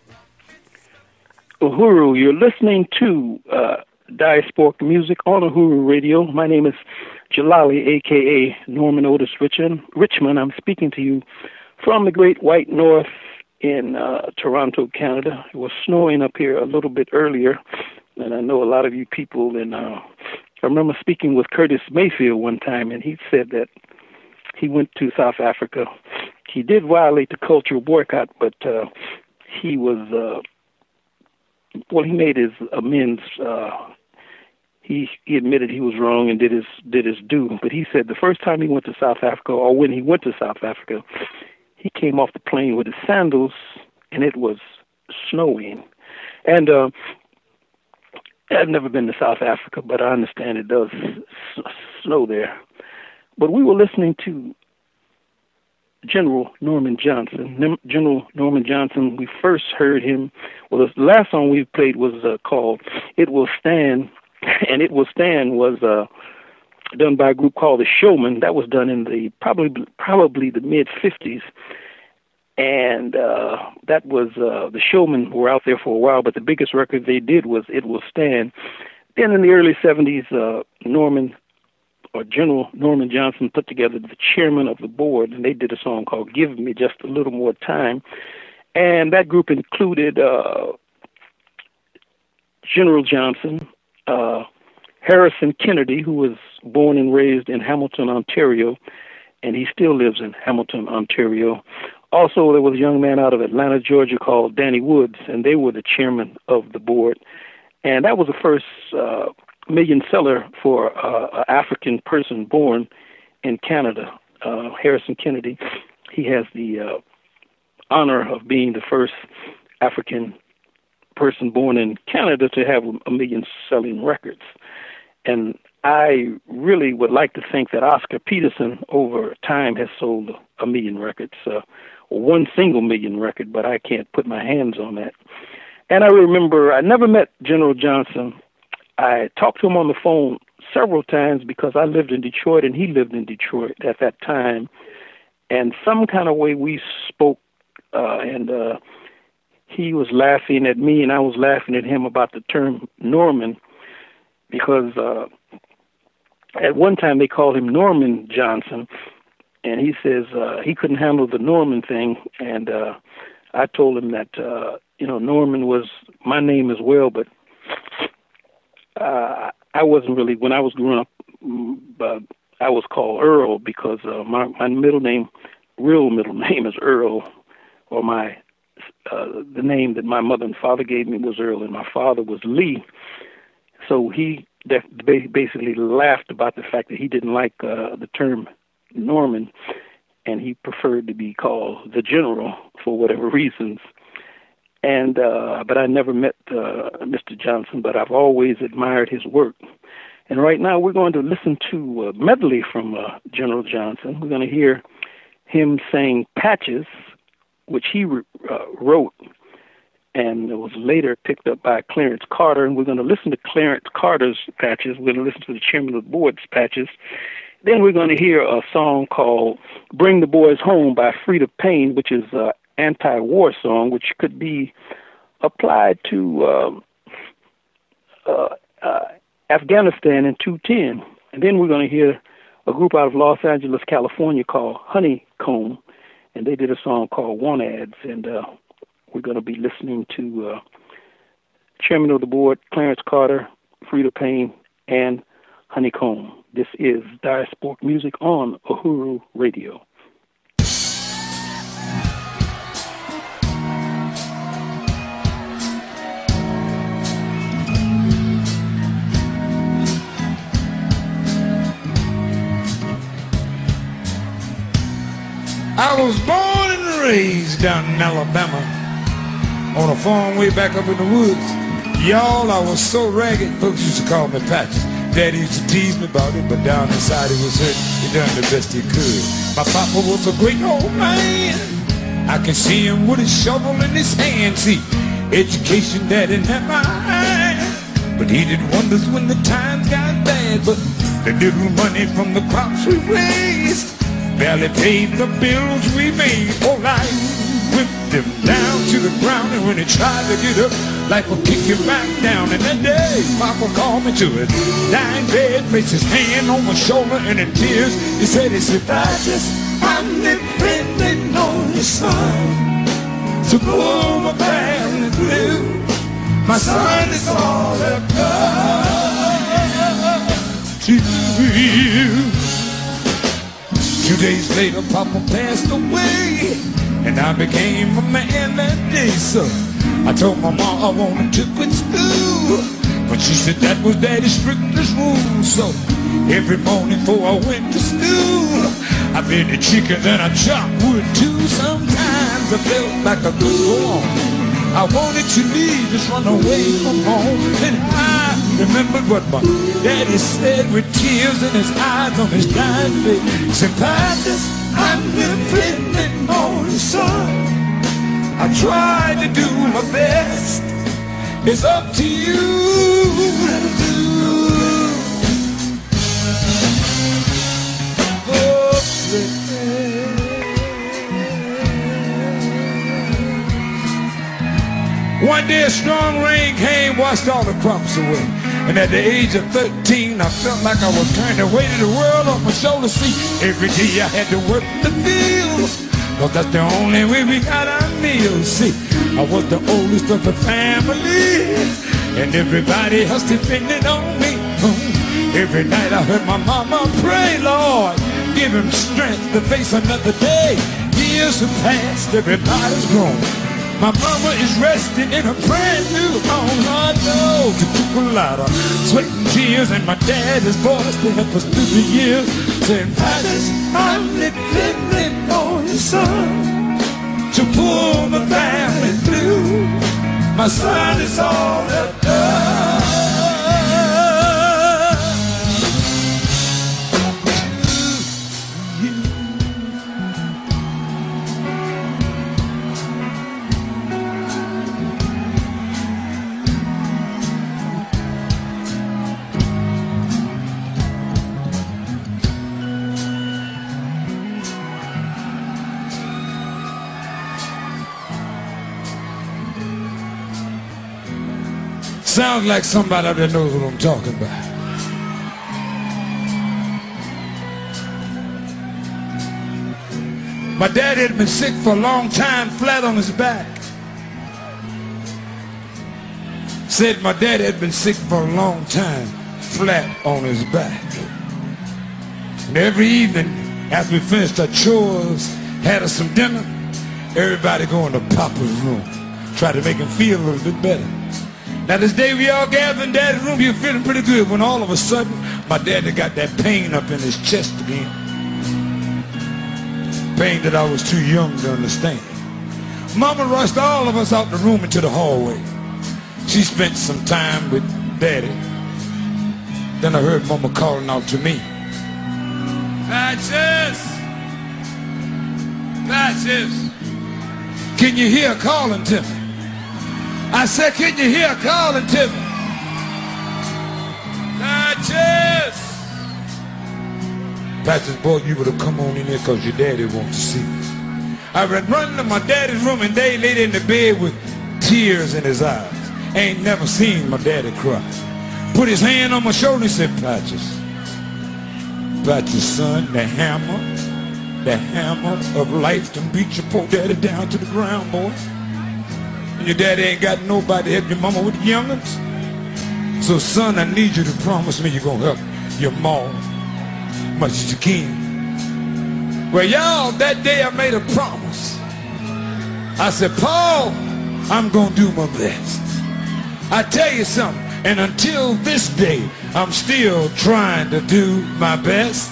Uhuru, you're listening to uh, Diasporic Music on Uhuru Radio. My name is Jalali, a k a. Norman Otis Richmond. Richmond. I'm speaking to you from the Great White North in uh, Toronto, Canada. It was snowing up here a little bit earlier, and I know a lot of you people, and uh, I remember speaking with Curtis Mayfield one time, and he said that he went to South Africa. He did violate the cultural boycott, but uh, he was... Uh, Well, he made his amends. Uh, he he admitted he was wrong and did his did his due. But he said the first time he went to South Africa, or when he went to South Africa, he came off the plane with his sandals, and it was snowing. And uh, I've never been to South Africa, but I understand it does s- snow there. But we were listening to General Norman Johnson. Nem- General Norman Johnson, we first heard him, well, the last song we played was uh, called It Will Stand, and It Will Stand was uh, done by a group called The Showmen. That was done in the probably probably the mid-fifties, and uh, that was, uh, The Showmen were out there for a while, but the biggest record they did was It Will Stand. Then in the early seventies, uh, Norman or General Norman Johnson put together the chairman of the board, and they did a song called Give Me Just a Little More Time. And that group included uh, General Johnson, uh, Harrison Kennedy, who was born and raised in Hamilton, Ontario, and he still lives in Hamilton, Ontario. Also, there was a young man out of Atlanta, Georgia called Danny Woods, and they were the chairman of the board. And that was the first uh, million seller for uh, an African person born in Canada. Uh, Harrison Kennedy, he has the uh, honor of being the first African person born in Canada to have a million selling records. And I really would like to think that Oscar Peterson over time has sold a million records, uh, one single million record, but I can't put my hands on that. And I remember I never met General Johnson. I talked to him on the phone several times because I lived in Detroit and he lived in Detroit at that time. And some kind of way we spoke, uh, and uh, he was laughing at me and I was laughing at him about the term Norman, because uh, at one time they called him Norman Johnson, and he says uh, he couldn't handle the Norman thing, and uh, I told him that uh, you know Norman was my name as well, but uh, I wasn't really when I was growing up. Uh, I was called Earl because uh, my my middle name, real middle name, is Earl, or my uh, the name that my mother and father gave me was Earl, and my father was Lee. So he def- basically laughed about the fact that he didn't like uh, the term Norman, and he preferred to be called the General for whatever reasons. And uh, but I never met uh, Mister Johnson, but I've always admired his work. And right now we're going to listen to a medley from uh, General Johnson. We're going to hear him saying Patches, which he uh, wrote, and it was later picked up by Clarence Carter. And we're going to listen to Clarence Carter's Patches. We're going to listen to the chairman of the board's Patches. Then we're going to hear a song called Bring the Boys Home by Freda Payne, which is an anti-war song, which could be applied to um, uh, uh, Afghanistan in two ten. And then we're going to hear a group out of Los Angeles, California called Honeycomb, and they did a song called Want Ads. And uh, we're going to be listening to uh, chairman of the board, Clarence Carter, Freda Payne, and Honeycomb. This is Diasporic Music on Uhuru Radio. I was born and raised down in Alabama on a farm way back up in the woods. Y'all, I was so ragged, folks used to call me Patches. Daddy used to tease me about it, but down inside he was hurt. He done the best he could. My papa was a great old man. I can see him with his shovel in his hand. See, education daddy didn't have my eye, but he did wonders when the times got bad. But the little money from the crops we raised barely paid the bills we made. Oh, life whipped him down to the ground, and when he tried to get up, life would kick him back down. And that day, Papa called me to his dying bed, placed his hand on my shoulder, and in tears, he said, he said, Patches, I'm depending on your son to pull my family through. My son is all I've got to you. Two days later, Papa passed away, and I became a man that day, so I told my mom I wanted to quit school, but she said that was Daddy's strictest rule. So every morning before I went to school, I fed the chickens and I chopped wood too. Sometimes I felt like I could go on. I wanted to leave, just run away from home. And I remembered what my daddy said with tears in his eyes on his dying bed. He said, Patches, I'm depending on you, son. I tried to do my best. It's up to you to do. One day a strong rain came, washed all the crops away. And at the age of thirteen, I felt like I was carrying the weight of the world on my shoulders. See, every day I had to work the fields, cause that's the only way we got our meals. See, I was the oldest of the family, and everybody else depended on me. Every night I heard my mama pray, Lord, give him strength to face another day. Years have passed, everybody's grown. My mama is resting in a brand new home. Lord knows it took a lot of sweat and tears, and my daddy's voice to help us through the years, saying, Patches, I'm depending on your son to pull the family through. My son is all I've done. Sounds like somebody out there knows what I'm talking about. My dad had been sick for a long time, flat on his back. Said my dad had been sick for a long time, flat on his back. And every evening, after we finished our chores, had us some dinner, everybody go into Papa's room, try to make him feel a little bit better. Now this day we all gathered in Daddy's room, he was feeling pretty good when all of a sudden, my daddy got that pain up in his chest again. Pain that I was too young to understand. Mama rushed all of us out the room into the hallway. She spent some time with Daddy. Then I heard Mama calling out to me. Patches! Patches! Can you hear her calling to me? I said, can you hear her calling to me? Patches! Patches, boy, you would have come on in there because your daddy wants to see you. I would run to my daddy's room and they laid in the bed with tears in his eyes. Ain't never seen my daddy cry. Put his hand on my shoulder and said, Patches, Patches, son, the hammer, the hammer of life done beat your poor daddy down to the ground, boy. And your daddy ain't got nobody to help your mama with the young'uns. So, son, I need you to promise me you're gonna help your mom much as you can. Well, y'all, that day I made a promise. I said, Paul, I'm gonna do my best. I tell you something, and until this day, I'm still trying to do my best.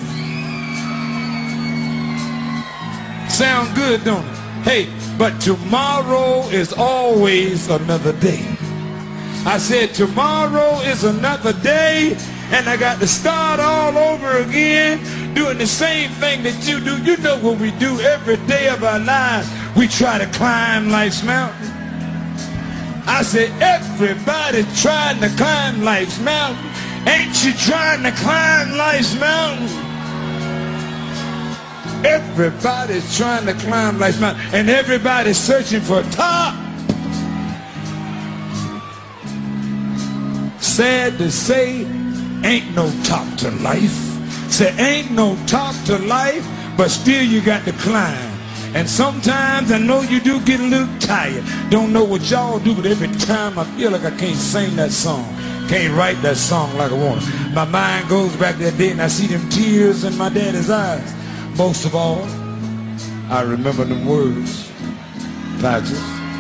Sound good, don't it? Hey, but tomorrow is always another day. I said tomorrow is another day, and I got to start all over again, doing the same thing that you do. You know what we do every day of our lives. We try to climb life's mountain. I said, everybody trying to climb life's mountain. Ain't you trying to climb life's mountain? Everybody's trying to climb life's mountain, and everybody's searching for a top. Sad to say, ain't no top to life. Say, ain't no top to life, but still you got to climb. And sometimes I know you do get a little tired. Don't know what y'all do, but every time I feel like I can't sing that song, can't write that song like I want to. My mind goes back that day and I see them tears in my daddy's eyes. Most of all, I remember them words. Patches.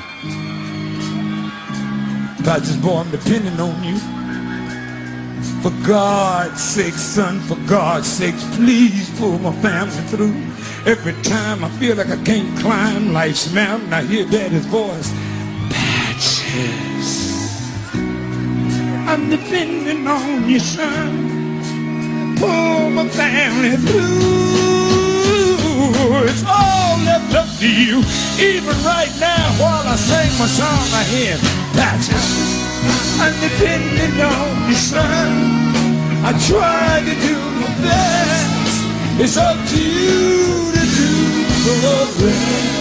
Patches, boy, I'm depending on you. For God's sake, son, for God's sake, please pull my family through. Every time I feel like I can't climb life's mountain, I hear Daddy's voice. Patches, I'm depending on you, son. Pull my family through. It's all left up to you. Even right now, while I sing my song, I hear Patches, I'm depending on you, son. I try to do my best. It's up to you to do the rest.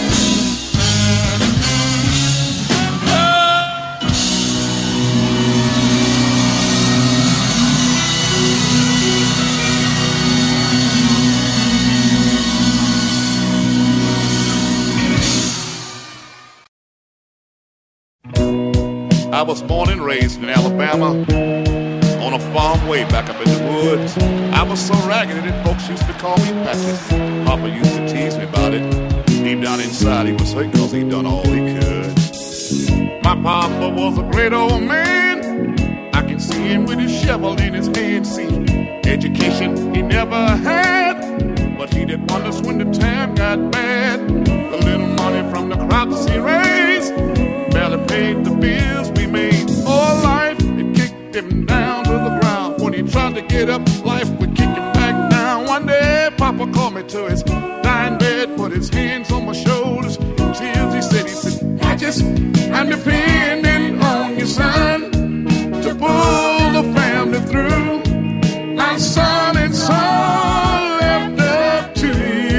I was born and raised in Alabama on a farm way back up in the woods. I was so raggedy that folks used to call me Patches. Papa used to tease me about it. Deep down inside he was hurt because he done all he could. My papa was a great old man. I can see him with his shovel in his hand. See, education he never had, but he did wonders when the time got bad. The little money from the crops he raised barely paid the bills we made. All life, it kicked him down to the ground. When he tried to get up, life would kick him back down. One day, Papa called me to his dying bed, put his hands on my shoulders. In tears, he said, he said, Patches, I'm depending on you, son, to pull the family through. Now, son, it's all left up to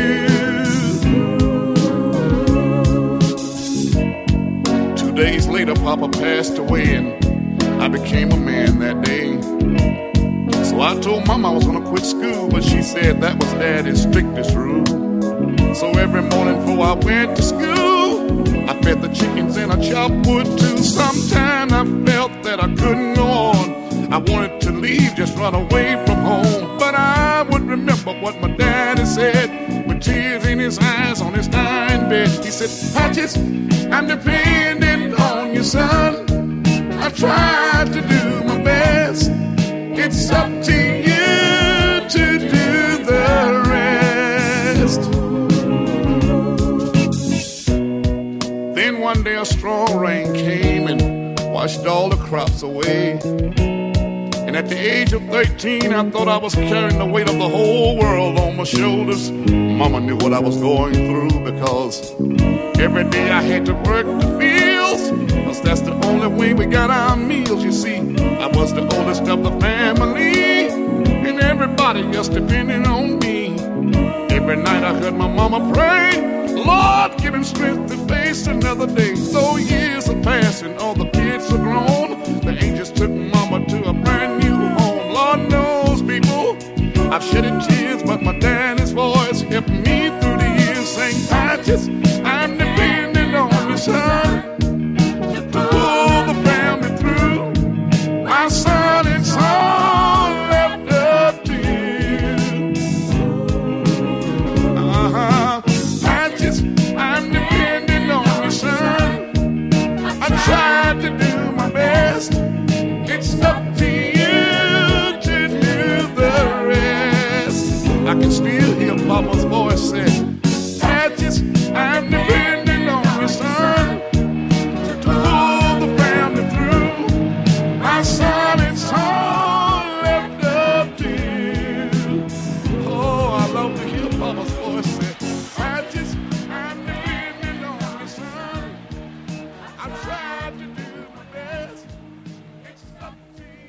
you. Two days later, Papa passed away, and I became a man that day. So I told Mama I was gonna quit school, but she said that was Daddy's strictest rule. So every morning before I went to school, I fed the chickens and I chopped wood too. Sometimes I felt that I couldn't go on. I wanted to leave, just run away from home. But I would remember what my daddy said, with tears in his eyes on his dying bed. He said, Patches, I'm depending on you, son. I tried to do my best. It's up to you to do the rest. Then one day a strong rain came and washed all the crops away. And at the age of thirteen, I thought I was carrying the weight of the whole world on my shoulders. Mama knew what I was going through, because every day I had to work the fields, because that's the only way we got our meals. You see, I was the oldest of the family, and everybody else depending on me. Every night I heard my mama pray, Lord, give him strength to face another day. Though years are passing, all the kids are grown, the angels took mama to a brand new home. Lord knows, people, I've shedded tears, but my daddy's voice kept me through the years, saying, Patches, I'm depending on you, son, to pull the family through. My son, it's all left up to you. Uh-huh. Patches, I'm depending on you, son. I tried to do my best. It's up to you to do the rest. I can still hear Papa's voice say, Patches, I'm depending on you, son, to pull the family through. My son, it's all left up to you. Oh, I love to hear Papa's voice say, Patches, I'm depending on you, son. I tried to do my best. It's up to you.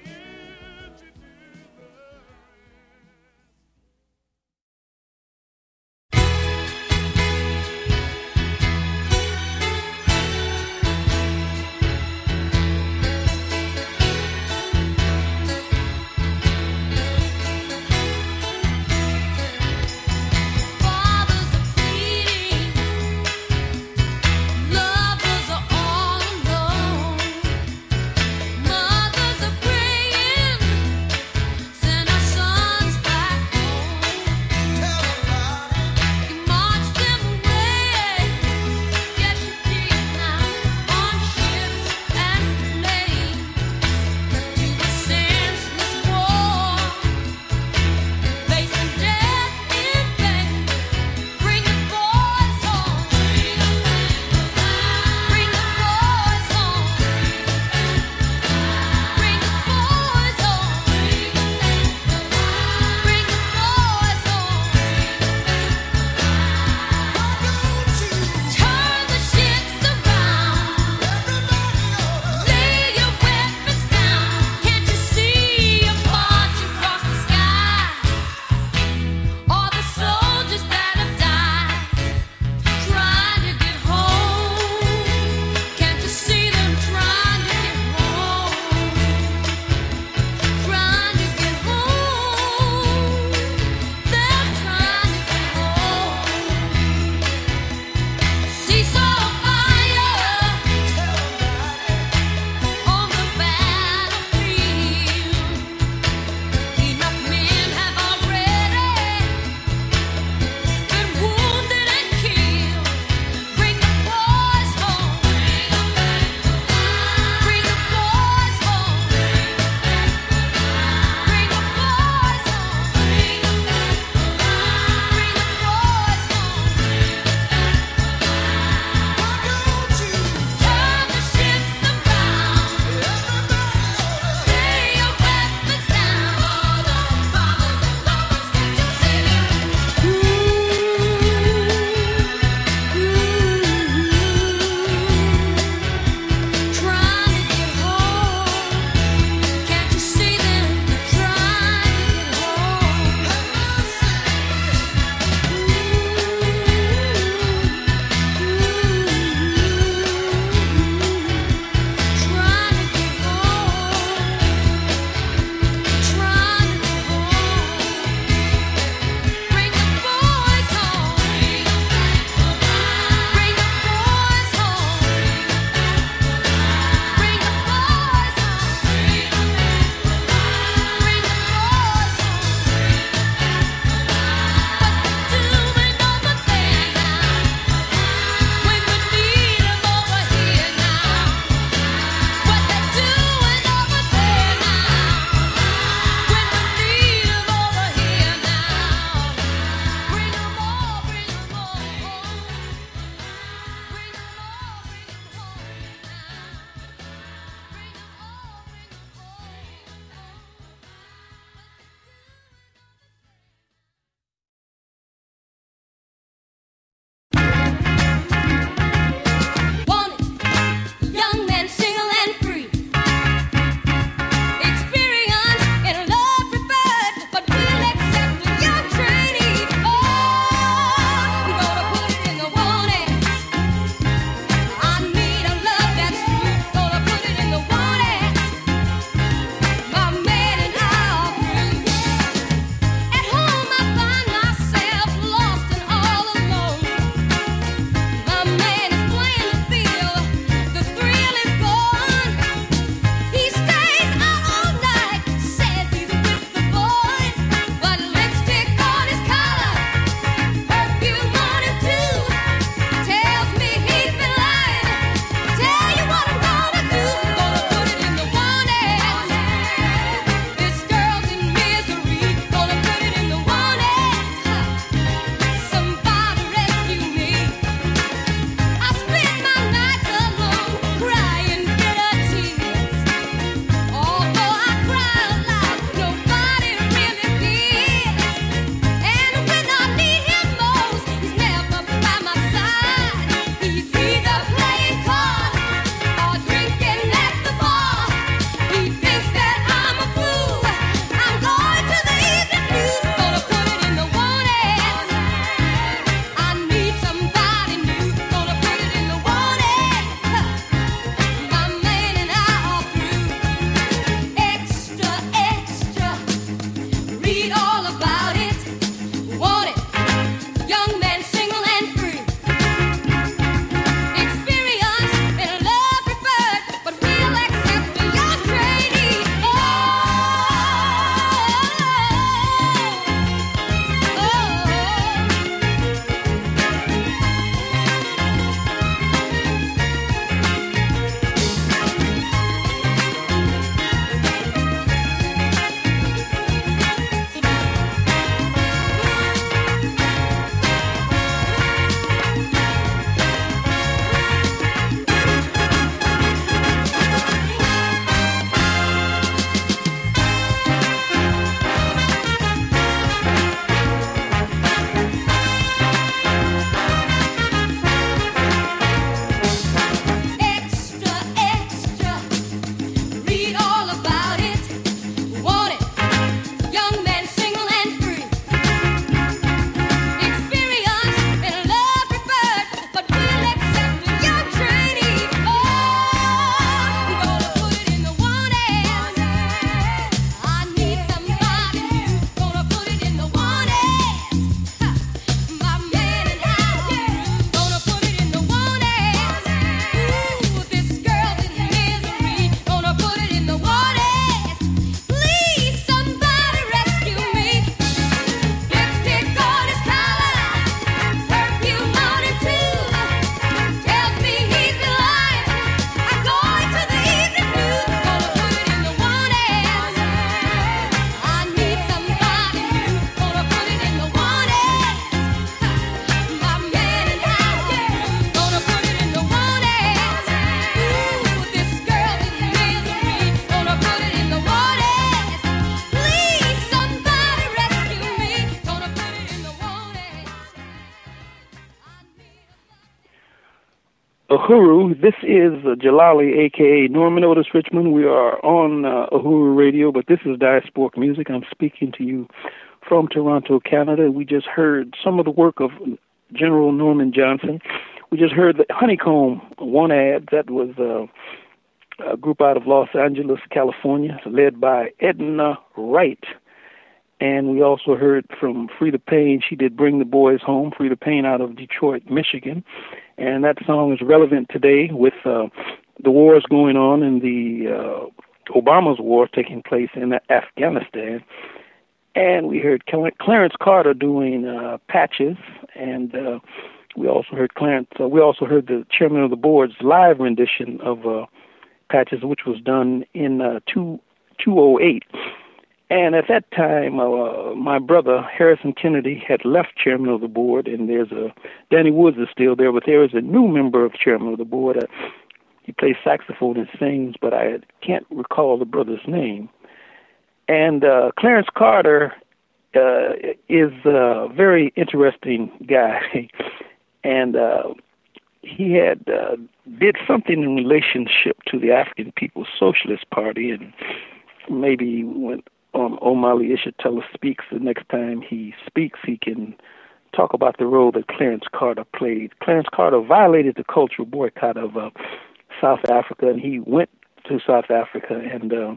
Uhuru. This is uh, Jalali, a k a. Norman Otis Richmond. We are on uh, Uhuru Radio, but this is Diasporic Music. I'm speaking to you from Toronto, Canada. We just heard some of the work of General Norman Johnson. We just heard the Honeycomb One Ad. That was uh, a group out of Los Angeles, California, led by Edna Wright. And we also heard from Freda Payne. She did Bring the Boys Home. Freda Payne out of Detroit, Michigan. And that song is relevant today with uh, the wars going on and the uh, Obama's war taking place in Afghanistan. And we heard Clarence Carter doing uh, Patches, and uh, we also heard Clarence. Uh, we also heard the chairman of the board's live rendition of uh, Patches, which was done in uh, two oh eight. And at that time, uh, my brother, Harrison Kennedy, had left chairman of the board, and there's a, Danny Woods is still there, but there is a new member of chairman of the board. Uh, he plays saxophone and sings, but I can't recall the brother's name. And uh, Clarence Carter uh, is a very interesting guy, and uh, he had uh, did something in relationship to the African People's Socialist Party, and maybe when Um, Omali Ishitella speaks, the next time he speaks, he can talk about the role that Clarence Carter played. Clarence Carter violated the cultural boycott of uh, South Africa, and he went to South Africa, and uh,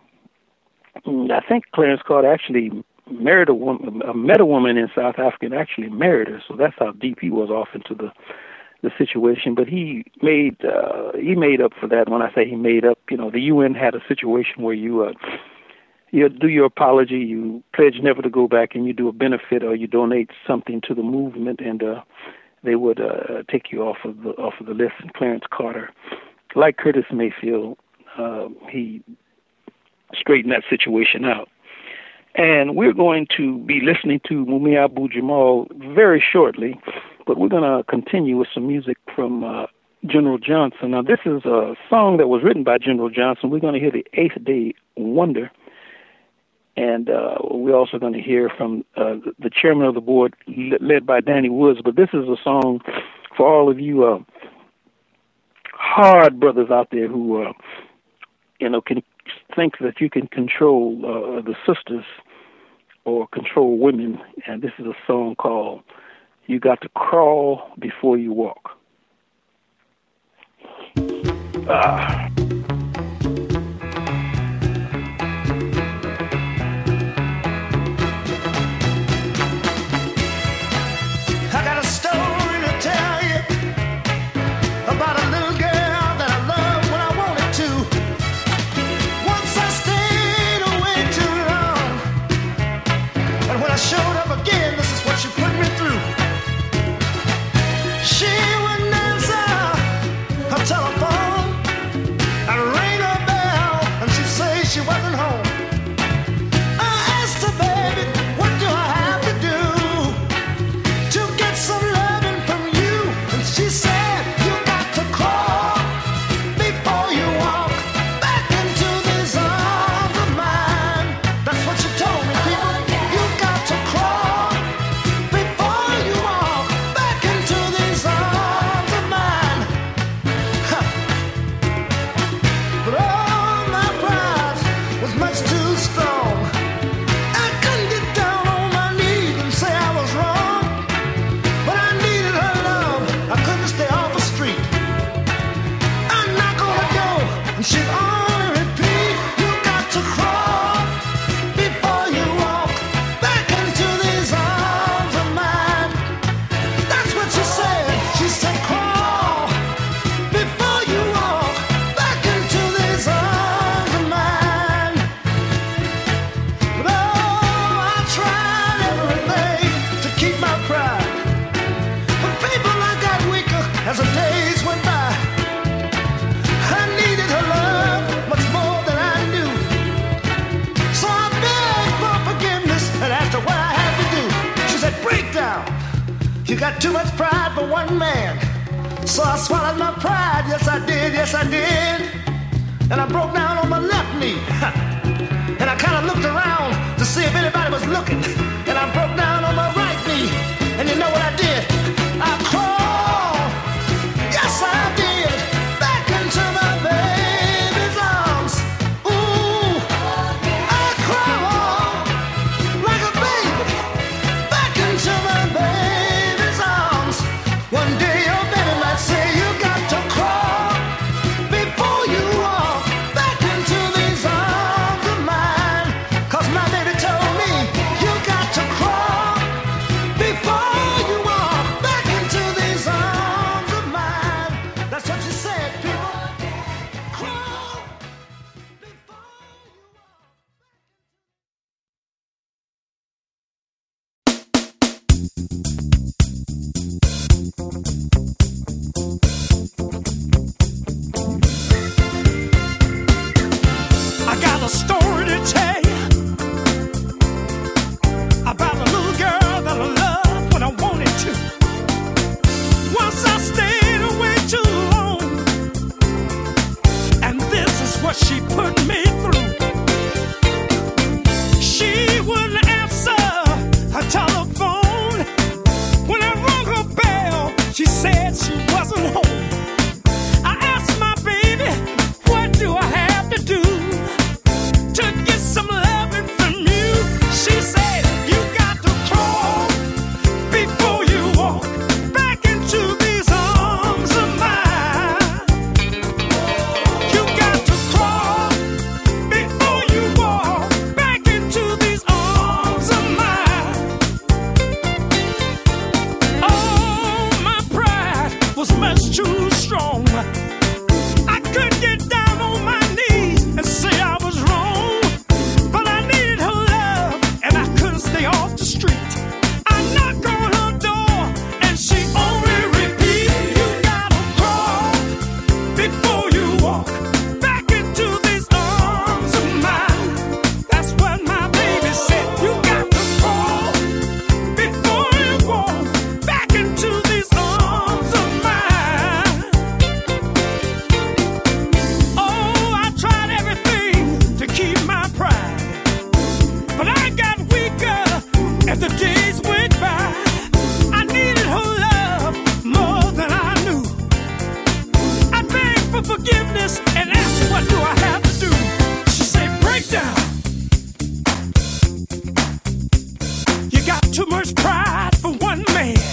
I think Clarence Carter actually married a woman, uh, met a woman in South Africa and actually married her, so that's how deep he was off into the the situation. But he made uh, he made up for that. When I say he made up, you know, the U N had a situation where you uh, you do your apology, you pledge never to go back, and you do a benefit or you donate something to the movement, and uh, they would uh, take you off of the off of the list. And Clarence Carter, like Curtis Mayfield, uh, he straightened that situation out. And we're going to be listening to Mumia Abu Jamal very shortly, but we're going to continue with some music from uh, General Johnson. Now, this is a song that was written by General Johnson. We're going to hear the Eighth Day Wonder. And uh, we're also going to hear from uh, the chairman of the board, led by Danny Woods. But this is a song for all of you uh, hard brothers out there who, uh, you know, can think that you can control uh, the sisters or control women. And this is a song called "You Got to Crawl Before You Walk." Ah. Got too much pride for one man. So I swallowed my pride, yes I did, yes I did. And I broke down on my left knee. And I kind of looked around to see if anybody was looking. And I broke down on my right knee. And you know what I did? I crawled, yes I did. I got a story to tell you about a little girl that I loved when I wanted to. Once I stayed away too long, and this is what she put me through. She wouldn't answer her telephone. When I rung her bell, she said she wasn't home. I asked my baby, what do I have to do to get some loving from you? She said, you got to crawl before you walk back into these arms of mine. You got to crawl before you walk back into these arms of mine. Oh, my pride was much too strong. I couldn't get down on my knees and say I was wrong, but I needed her love and I couldn't stay off the street. I knocked on her door and she only repeated, you gotta crawl before you walk back into these arms of mine. That's what my baby said. You got to crawl before you walk back into these arms of mine. Oh, I tried everything to keep my pride, but I got weaker as the days went by. I needed her love more than I knew. I begged for forgiveness and asked, what do I have to do? She said, break down. You got too much pride for one man.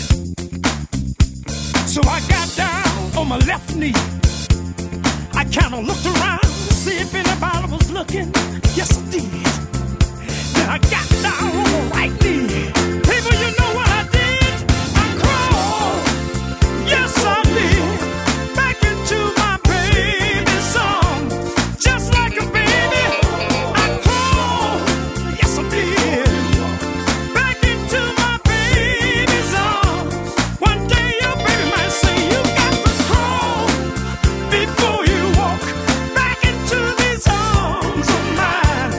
So I got down on my left knee. I kind of looked around to see if anybody was looking. Yes, I did. Then I got down on my right knee. People, you know what I did? I crawled. Yes, I did. Back into my baby's arms. Just like a baby. I crawled. Yes, I did. Back into my baby's arms. One day your baby might say, you got to crawl before you walk back into these arms of mine.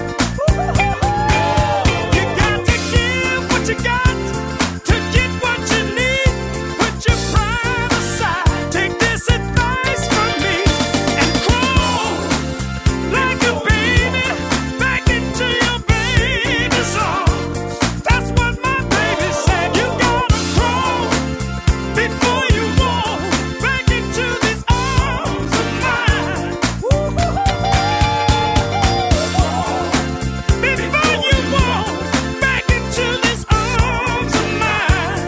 You got to give what you got to get what you need. Put your pride aside. Take this advice from me and crawl like a baby back into your baby's arms. That's what my baby said. You gotta crawl before you walk back into these arms of mine. Before you walk back into these arms of mine.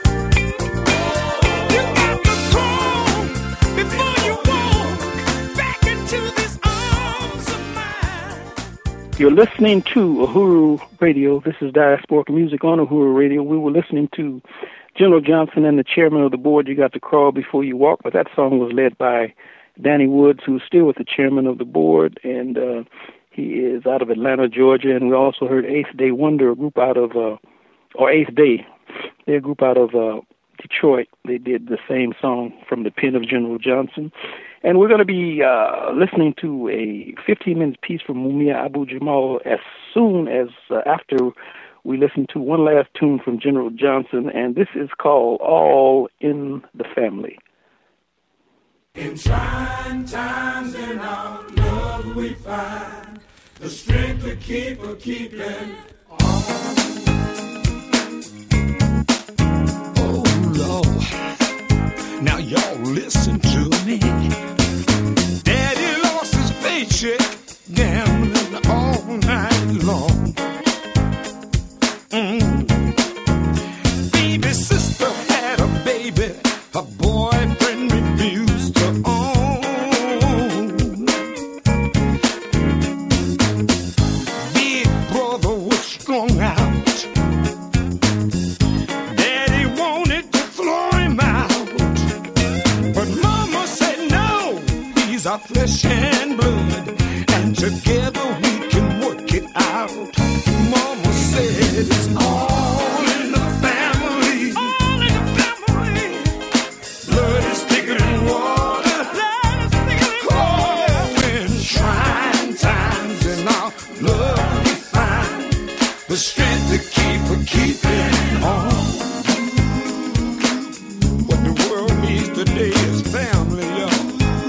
You got to crawl before you walk back into these arms of mine. You're listening to Uhuru Radio. This is Diasporic Music on Uhuru Radio. We were listening to General Johnson and the chairman of the board, You Got to Crawl Before You Walk, but that song was led by Danny Woods, who's still with the chairman of the board, and uh, he is out of Atlanta, Georgia. And we also heard Eighth Day Wonder, a group out of, uh, or Eighth Day, they're a group out of uh, Detroit. They did the same song from the pen of General Johnson. And we're going to be uh, listening to a fifteen-minute piece from Mumia Abu-Jamal as soon as uh, after we listen to one last tune from General Johnson, and this is called All in the Family. In trying times in our love we find the strength to keep a keeping on. Oh, Lord. Now y'all listen to me. Daddy lost his paycheck gambling all night long. Mm. Baby sister had a baby, her boyfriend refused to own. Big brother was strung out. Daddy wanted to throw him out, but mama said no, he's our flesh and blood, and together we can work it out. Mama said it's all in the family. All in the family. Blood is thicker than water. Blood is thicker than water. Oh, in trying times and love we find, the strength to keep a keeping on. What the world needs today is family, y'all.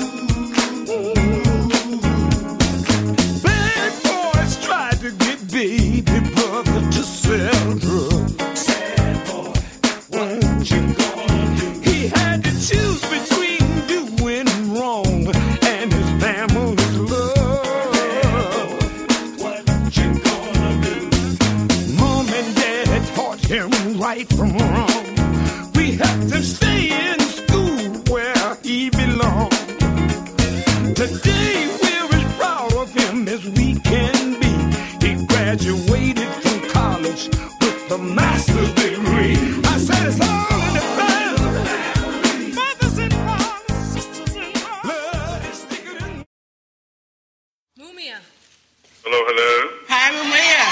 Bad boys tried to get baby brother to sell drugs. Sad boy, what you gonna do? He had to choose between doing wrong and his family's love. What you gonna do? Mom and dad taught him right from wrong. We have to stay in school where he belongs. Today we're as proud of him as we can be. He graduated from college with a master's degree. I said it's all in the family. Mothers and fathers, sisters and brothers. Blood is thicker than... Mumia. Hello, hello. Hi, Mumia.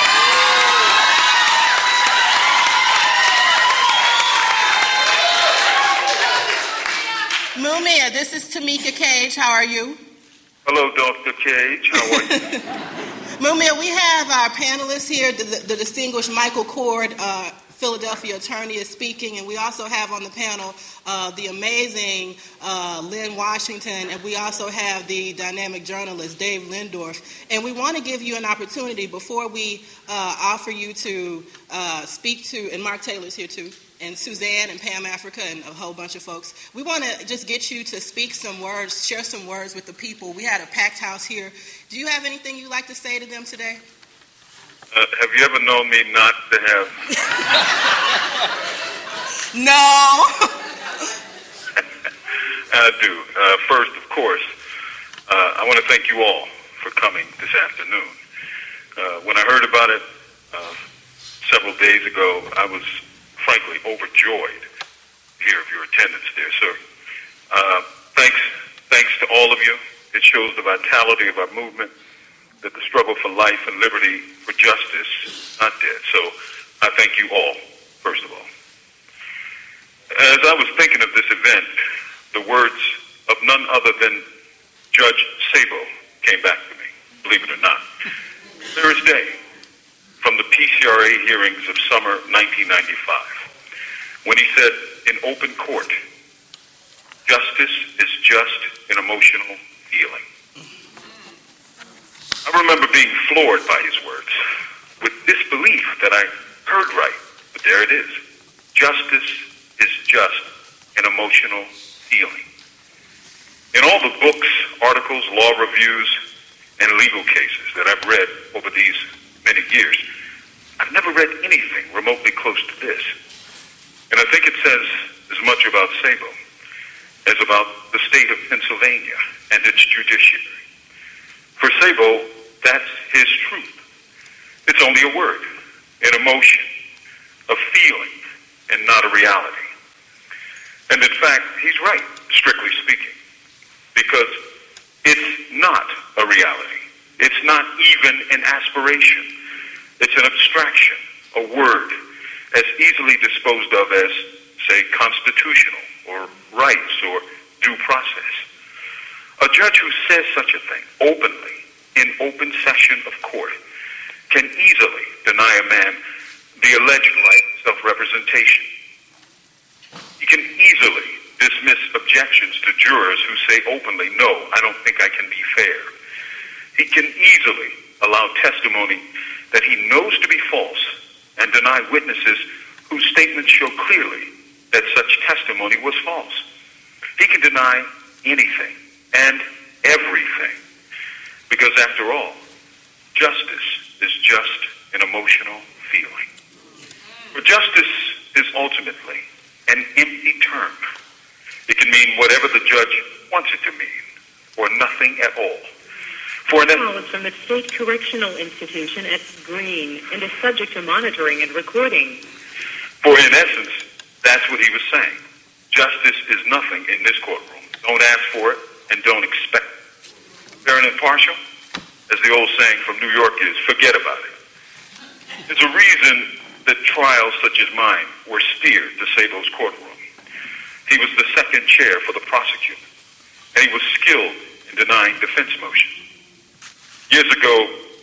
Mumia, this is Tamika Cage. How are you? Hello, Doctor Cage. How are you? Mumia, we have our panelists here. The, the, the distinguished Michael Cord, uh, Philadelphia attorney, is speaking, and we also have on the panel uh, the amazing uh, Lynn Washington, and we also have the dynamic journalist Dave Lindorf. And we want to give you an opportunity before we uh, offer you to uh, speak to, and Mark Taylor's here too, and Suzanne and Pam Africa and a whole bunch of folks. We want to just get you to speak some words, share some words with the people. We had a packed house here. Do you have anything you'd like to say to them today? Uh, have you ever known me not to have... No. I do. Uh, first, of course, uh, I want to thank you all for coming this afternoon. Uh, when I heard about it uh, several days ago, I was frankly overjoyed to hear of your attendance there, sir. Uh, thanks, thanks to all of you. It shows the vitality of our movement, that the struggle for life and liberty, for justice, is not dead. So I thank you all, first of all. As I was thinking of this event, the words of none other than Judge Sabo came back to me, believe it or not. Clear as day, from the P C R A hearings of summer nineteen ninety-five, when he said in open court, justice is just an emotional feeling. I remember being floored by his words, with disbelief that I heard right, but there it is. Justice is just an emotional feeling. In all the books, articles, law reviews, and legal cases that I've read over these many years, I've never read anything remotely close to this. And I think it says as much about Sabo as about the state of Pennsylvania and its judiciary. For Sabo, that's his truth. It's only a word, an emotion, a feeling, and not a reality. And in fact, he's right, strictly speaking, because it's not a reality. It's not even an aspiration. It's an abstraction, a word, as easily disposed of as, say, constitutional or rights or due process. A judge who says such a thing openly in open session of court can easily deny a man the alleged right of self-representation. He can easily dismiss objections to jurors who say openly, no, I don't think I can be fair. He can easily allow testimony that he knows to be false and deny witnesses whose statements show clearly that such testimony was false. He can deny anything and everything because, after all, justice is just an emotional feeling. For justice is ultimately an empty term. It can mean whatever the judge wants it to mean, or nothing at all. For an call is from the State Correctional Institution at Green and is subject to monitoring and recording. For in essence, that's what he was saying. Justice is nothing in this courtroom. Don't ask for it and don't expect it. Fair and impartial, as the old saying from New York is, forget about it. There's a reason that trials such as mine were steered to Sabo's courtroom. He was the second chair for the prosecutor, and he was skilled in denying defense motions. Years ago,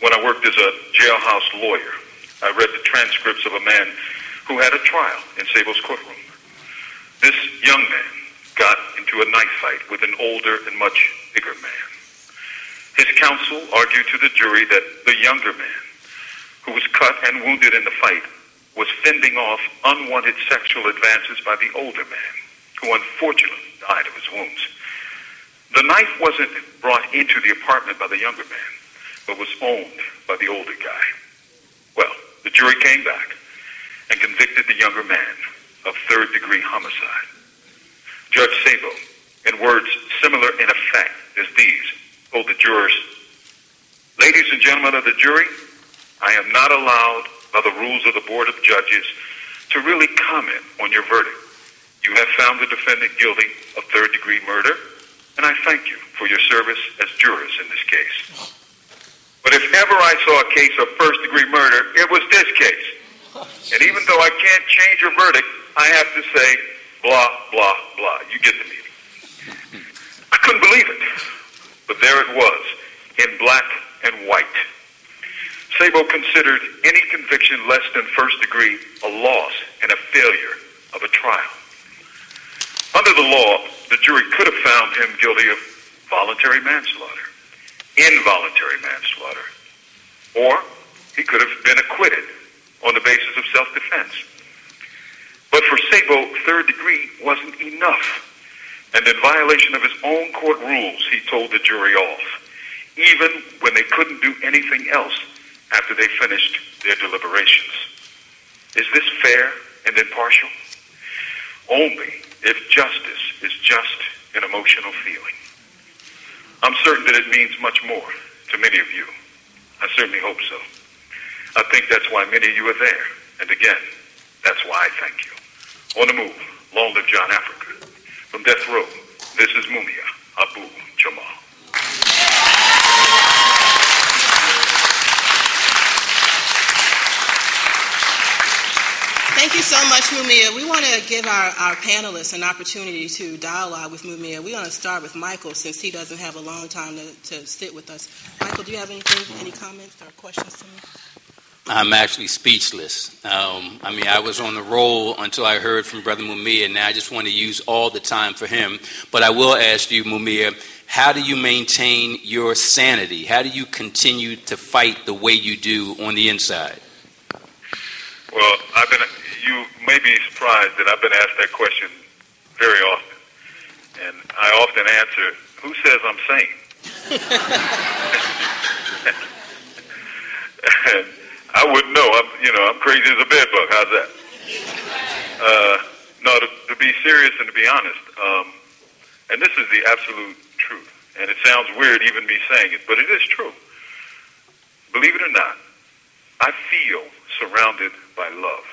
when I worked as a jailhouse lawyer, I read the transcripts of a man who had a trial in Szabo's courtroom. This young man got into a knife fight with an older and much bigger man. His counsel argued to the jury that the younger man, who was cut and wounded in the fight, was fending off unwanted sexual advances by the older man, who unfortunately died of his wounds. The knife wasn't brought into the apartment by the younger man, but was owned by the older guy. Well, the jury came back and convicted the younger man of third-degree homicide. Judge Szabo, in words similar in effect as these, told the jurors, "Ladies and gentlemen of the jury, I am not allowed by the rules of the Board of Judges to really comment on your verdict. You have found the defendant guilty of third-degree murder, and I thank you for your service as jurors in this case. But if ever I saw a case of first-degree murder, it was this case. And even though I can't change your verdict, I have to say, blah, blah, blah." You get the meaning. I couldn't believe it. But there it was, in black and white. Szabo considered any conviction less than first degree a loss and a failure of a trial. Under the law, the jury could have found him guilty of voluntary manslaughter, involuntary manslaughter, or he could have been acquitted on the basis of self-defense. But for Szabo, third degree wasn't enough. And in violation of his own court rules, he told the jury off, even when they couldn't do anything else after they finished their deliberations. Is this fair and impartial? Only if justice is just an emotional feeling. I'm certain that it means much more to many of you. I certainly hope so. I think that's why many of you are there. And again, that's why I thank you. On the move, long live John Africa. From Death Row, this is Mumia Abu Jamal. Thank you so much, Mumia. We want to give our, our panelists an opportunity to dialogue with Mumia. We want to start with Michael, since he doesn't have a long time to, to sit with us. Michael, do you have anything, any comments or questions to me? I'm actually speechless. Um, I mean, I was on the roll until I heard from Brother Mumia, and now I just want to use all the time for him. But I will ask you, Mumia, how do you maintain your sanity? How do you continue to fight the way you do on the inside? Well, I've been. You may be surprised that I've been asked that question very often, and I often answer, "Who says I'm sane?" I wouldn't know. I'm, you know, I'm crazy as a bedbug. How's that? Uh, no, to, to be serious and to be honest, um, and this is the absolute truth, and it sounds weird even me saying it, but it is true. Believe it or not, I feel surrounded by love.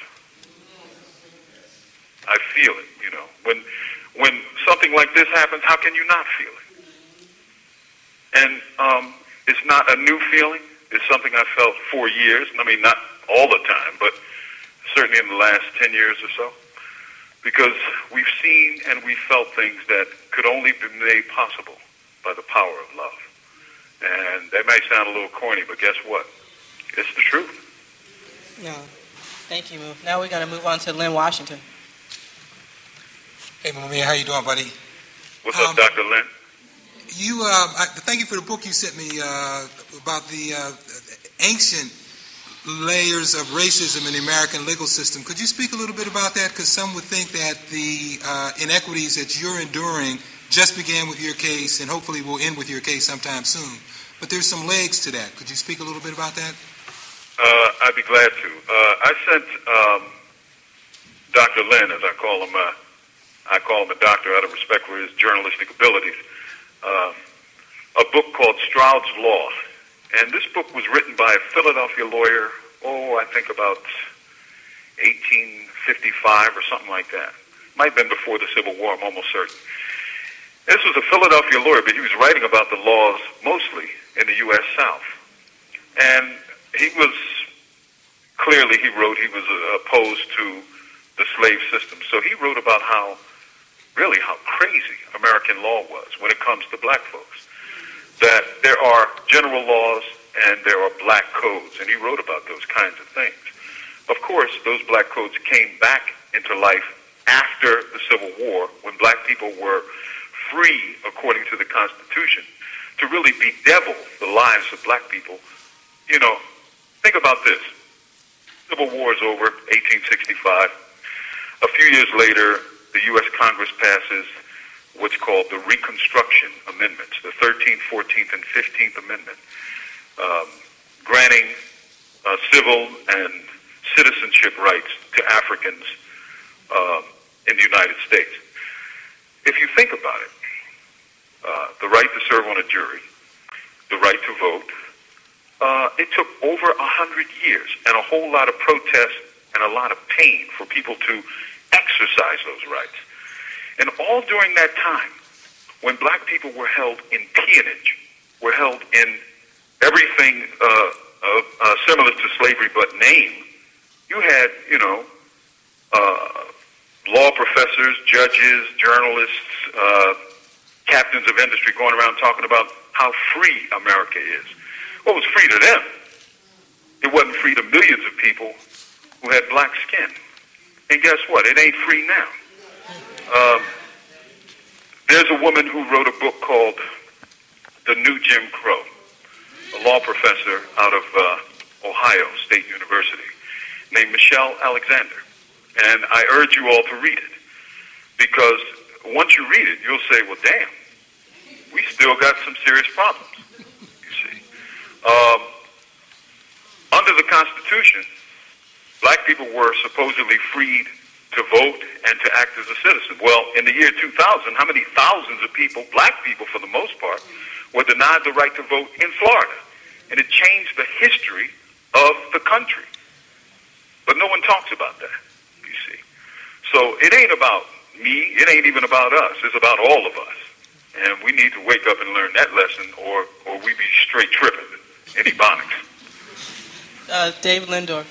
I feel it, you know. When when something like this happens, how can you not feel it? And um, it's not a new feeling. It's something I felt for years. I mean, not all the time, but certainly in the last ten years or so. Because we've seen and we felt things that could only be made possible by the power of love. And that may sound a little corny, but guess what? It's the truth. No. Thank you, Mo. Now we're going to move on to Lynn Washington. Hey, Mumia, how you doing, buddy? What's um, up, Doctor Lynn? You, uh, I, thank you for the book you sent me uh, about the uh, ancient layers of racism in the American legal system. Could you speak a little bit about that? Because some would think that the uh, inequities that you're enduring just began with your case and hopefully will end with your case sometime soon. But there's some legs to that. Could you speak a little bit about that? Uh, I'd be glad to. Uh, I sent um, Doctor Lynn, as I call him, uh, I call him a doctor out of respect for his journalistic abilities, uh, a book called Stroud's Law. And this book was written by a Philadelphia lawyer, oh, I think about eighteen fifty-five or something like that. Might have been before the Civil War, I'm almost certain. This was a Philadelphia lawyer, but he was writing about the laws mostly in the U S South. And he was, clearly he wrote, he was opposed to the slave system. So he wrote about how, really how crazy American law was when it comes to black folks. That there are general laws and there are black codes, and he wrote about those kinds of things. Of course, those black codes came back into life after the Civil War, when black people were free, according to the Constitution, to really bedevil the lives of black people. You know, think about this. Civil War is over, eighteen sixty-five. A few years later, the U S Congress passes what's called the Reconstruction Amendments, the thirteenth, fourteenth, and fifteenth Amendment, um, granting uh, civil and citizenship rights to Africans uh, in the United States. If you think about it, uh, the right to serve on a jury, the right to vote, uh, it took over a hundred years and a whole lot of protest and a lot of pain for people to exercise those rights. And all during that time, when black people were held in peonage, were held in everything uh, uh, uh, similar to slavery but name, you had, you know, uh, law professors, judges, journalists, uh, captains of industry going around talking about how free America is. Well, it was free to them. It wasn't free to millions of people who had black skin. And guess what? It ain't free now. Um, there's a woman who wrote a book called The New Jim Crow, a law professor out of uh, Ohio State University, named Michelle Alexander. And I urge you all to read it, because once you read it, you'll say, well, damn, we still got some serious problems, you see. Um, under the Constitution, black people were supposedly freed to vote and to act as a citizen. Well, in the year two thousand, how many thousands of people, black people for the most part, were denied the right to vote in Florida? And it changed the history of the country. But no one talks about that, you see. So it ain't about me, it ain't even about us, it's about all of us. And we need to wake up and learn that lesson, or, or we be straight tripping in Ebonics. Uh, David Lindor.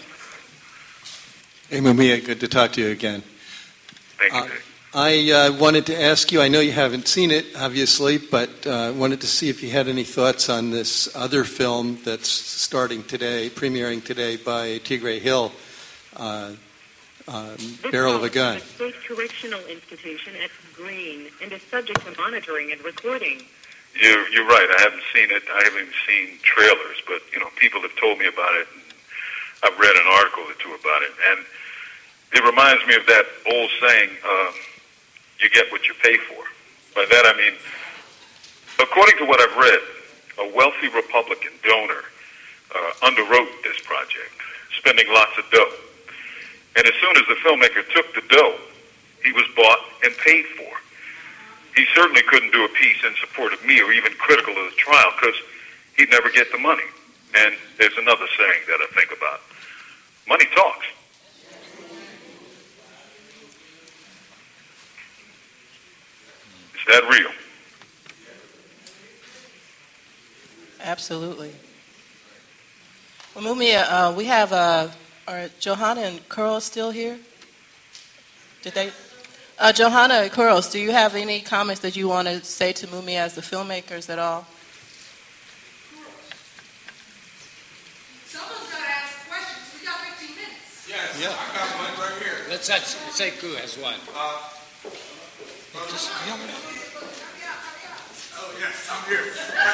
Hey, Mumia, good to talk to you again. Thank you, uh, Dave. I uh, wanted to ask you, I know you haven't seen it, obviously, but uh, wanted to see if you had any thoughts on this other film that's starting today, premiering today by Tigray Hill, uh, uh, Barrel of a Gun. This film is a state correctional institution at Green and is subject to monitoring and recording. You're, you're right, I haven't seen it. I haven't even seen trailers, but, you know, people have told me about it. And I've read an article or two about it, and it reminds me of that old saying, uh, you get what you pay for. By that I mean, according to what I've read, a wealthy Republican donor uh, underwrote this project, spending lots of dough. And as soon as the filmmaker took the dough, he was bought and paid for. He certainly couldn't do a piece in support of me or even critical of the trial, because he'd never get the money. And there's another saying that I think about. Money talks. Is that real? Absolutely. Well, Mumia, uh, we have, uh, are Johanna and Curls still here? Did they? Uh, Johanna and Curls, do you have any comments that you want to say to Mumia as the filmmakers at all? Someone's got to ask questions. We got fifteen minutes. Yes, yeah. I got one right here. Let's have Sekou has one. Uh, Just, oh, yes, I'm here.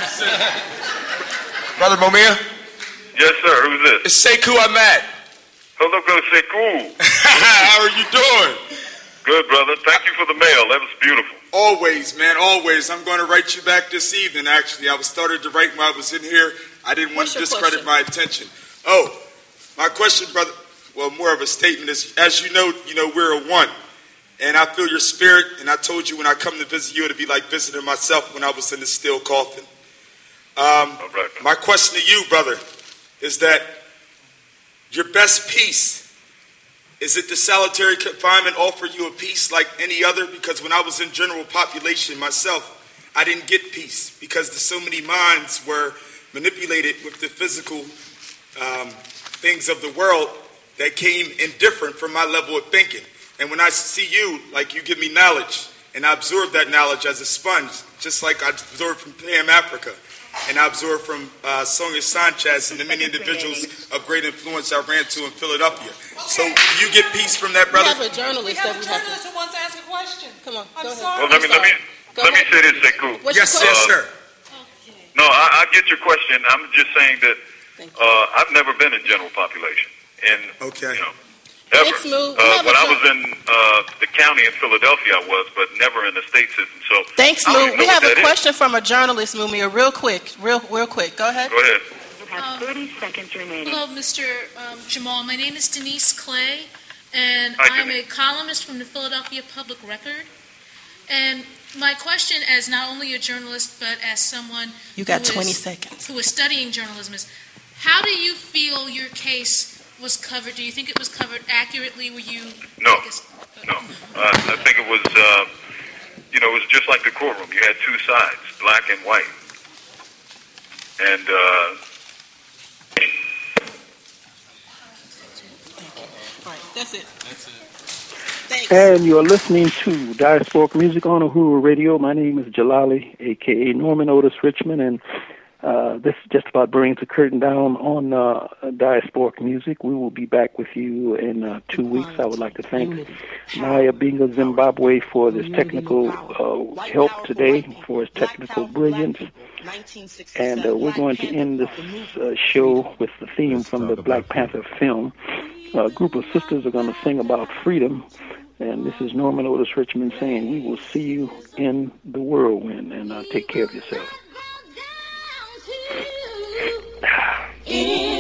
Brother Mumia? Yes, sir. Who's this? It's Sekou Ahmad. Hello, brother Sekou. How are you doing? Good, brother. Thank you for the mail. That was beautiful. Always, man, always. I'm going to write you back this evening, actually. I was started to write while I was in here. I didn't want What's to your discredit question? my attention. Oh, my question, brother, well, more of a statement is, as you know, you know, we're a one. And I feel your spirit, and I told you when I come to visit you, it'll be like visiting myself when I was in the steel coffin. Um, right, my question to you, brother, is that your best peace, is it the solitary confinement offer you a peace like any other? Because when I was in general population myself, I didn't get peace because the, so many minds were manipulated with the physical um, things of the world that came indifferent from my level of thinking. And when I see you, like you give me knowledge, and I absorb that knowledge as a sponge, just like I absorbed from Pan Africa. and I absorbed from uh, Sonia Sanchez and the many individuals of great influence I ran to in Philadelphia. So do you get peace from that, brother? We have a journalist We have that a we have journalist to... who wants to ask a question. Come on, I'm go ahead. sorry. Well, let me let me Go let me ahead. say this, Sekou. What's your Yes, yes, question? sir. No, I, I get your question. I'm just saying that uh, I've never been in general population, and okay, you know, ever. Thanks, Moo. We Uh, have when a I jo- was in uh, the county in Philadelphia, I was, but never in the state system. So Thanks, I don't Moo. even We know have what a that is. question from a journalist, Mumia, real quick, real, real quick. Go ahead. Go ahead. You have thirty seconds remaining. Hello, Mister Um, Jamal. My name is Denise Clay, and Hi, I'm a Denise. columnist from the Philadelphia Public Record. And my question, as not only a journalist but as someone You got who twenty is- seconds. who is studying journalism, is how do you feel your case was covered? Do you think it was covered accurately? Were you No, no. Uh, I think it was, uh, you know, it was just like the courtroom. You had two sides, black and white, and. Uh, All right, that's it. That's it. Thanks. And you're listening to Diasporic Music on Uhuru Radio. My name is Jalali, a k a. Norman Otis Richmond, and uh, this just about brings the curtain down on uh, Diasporic Music. We will be back with you in uh, two weeks. I would like to thank Maya Binga Zimbabwe for this technical uh, help today, for his technical brilliance. And uh, we're going to end this uh, show with the theme from the Black Panther film. A group of sisters are going to sing about freedom. And this is Norman Otis Richmond saying, we will see you in the whirlwind, and uh, take care of yourself. In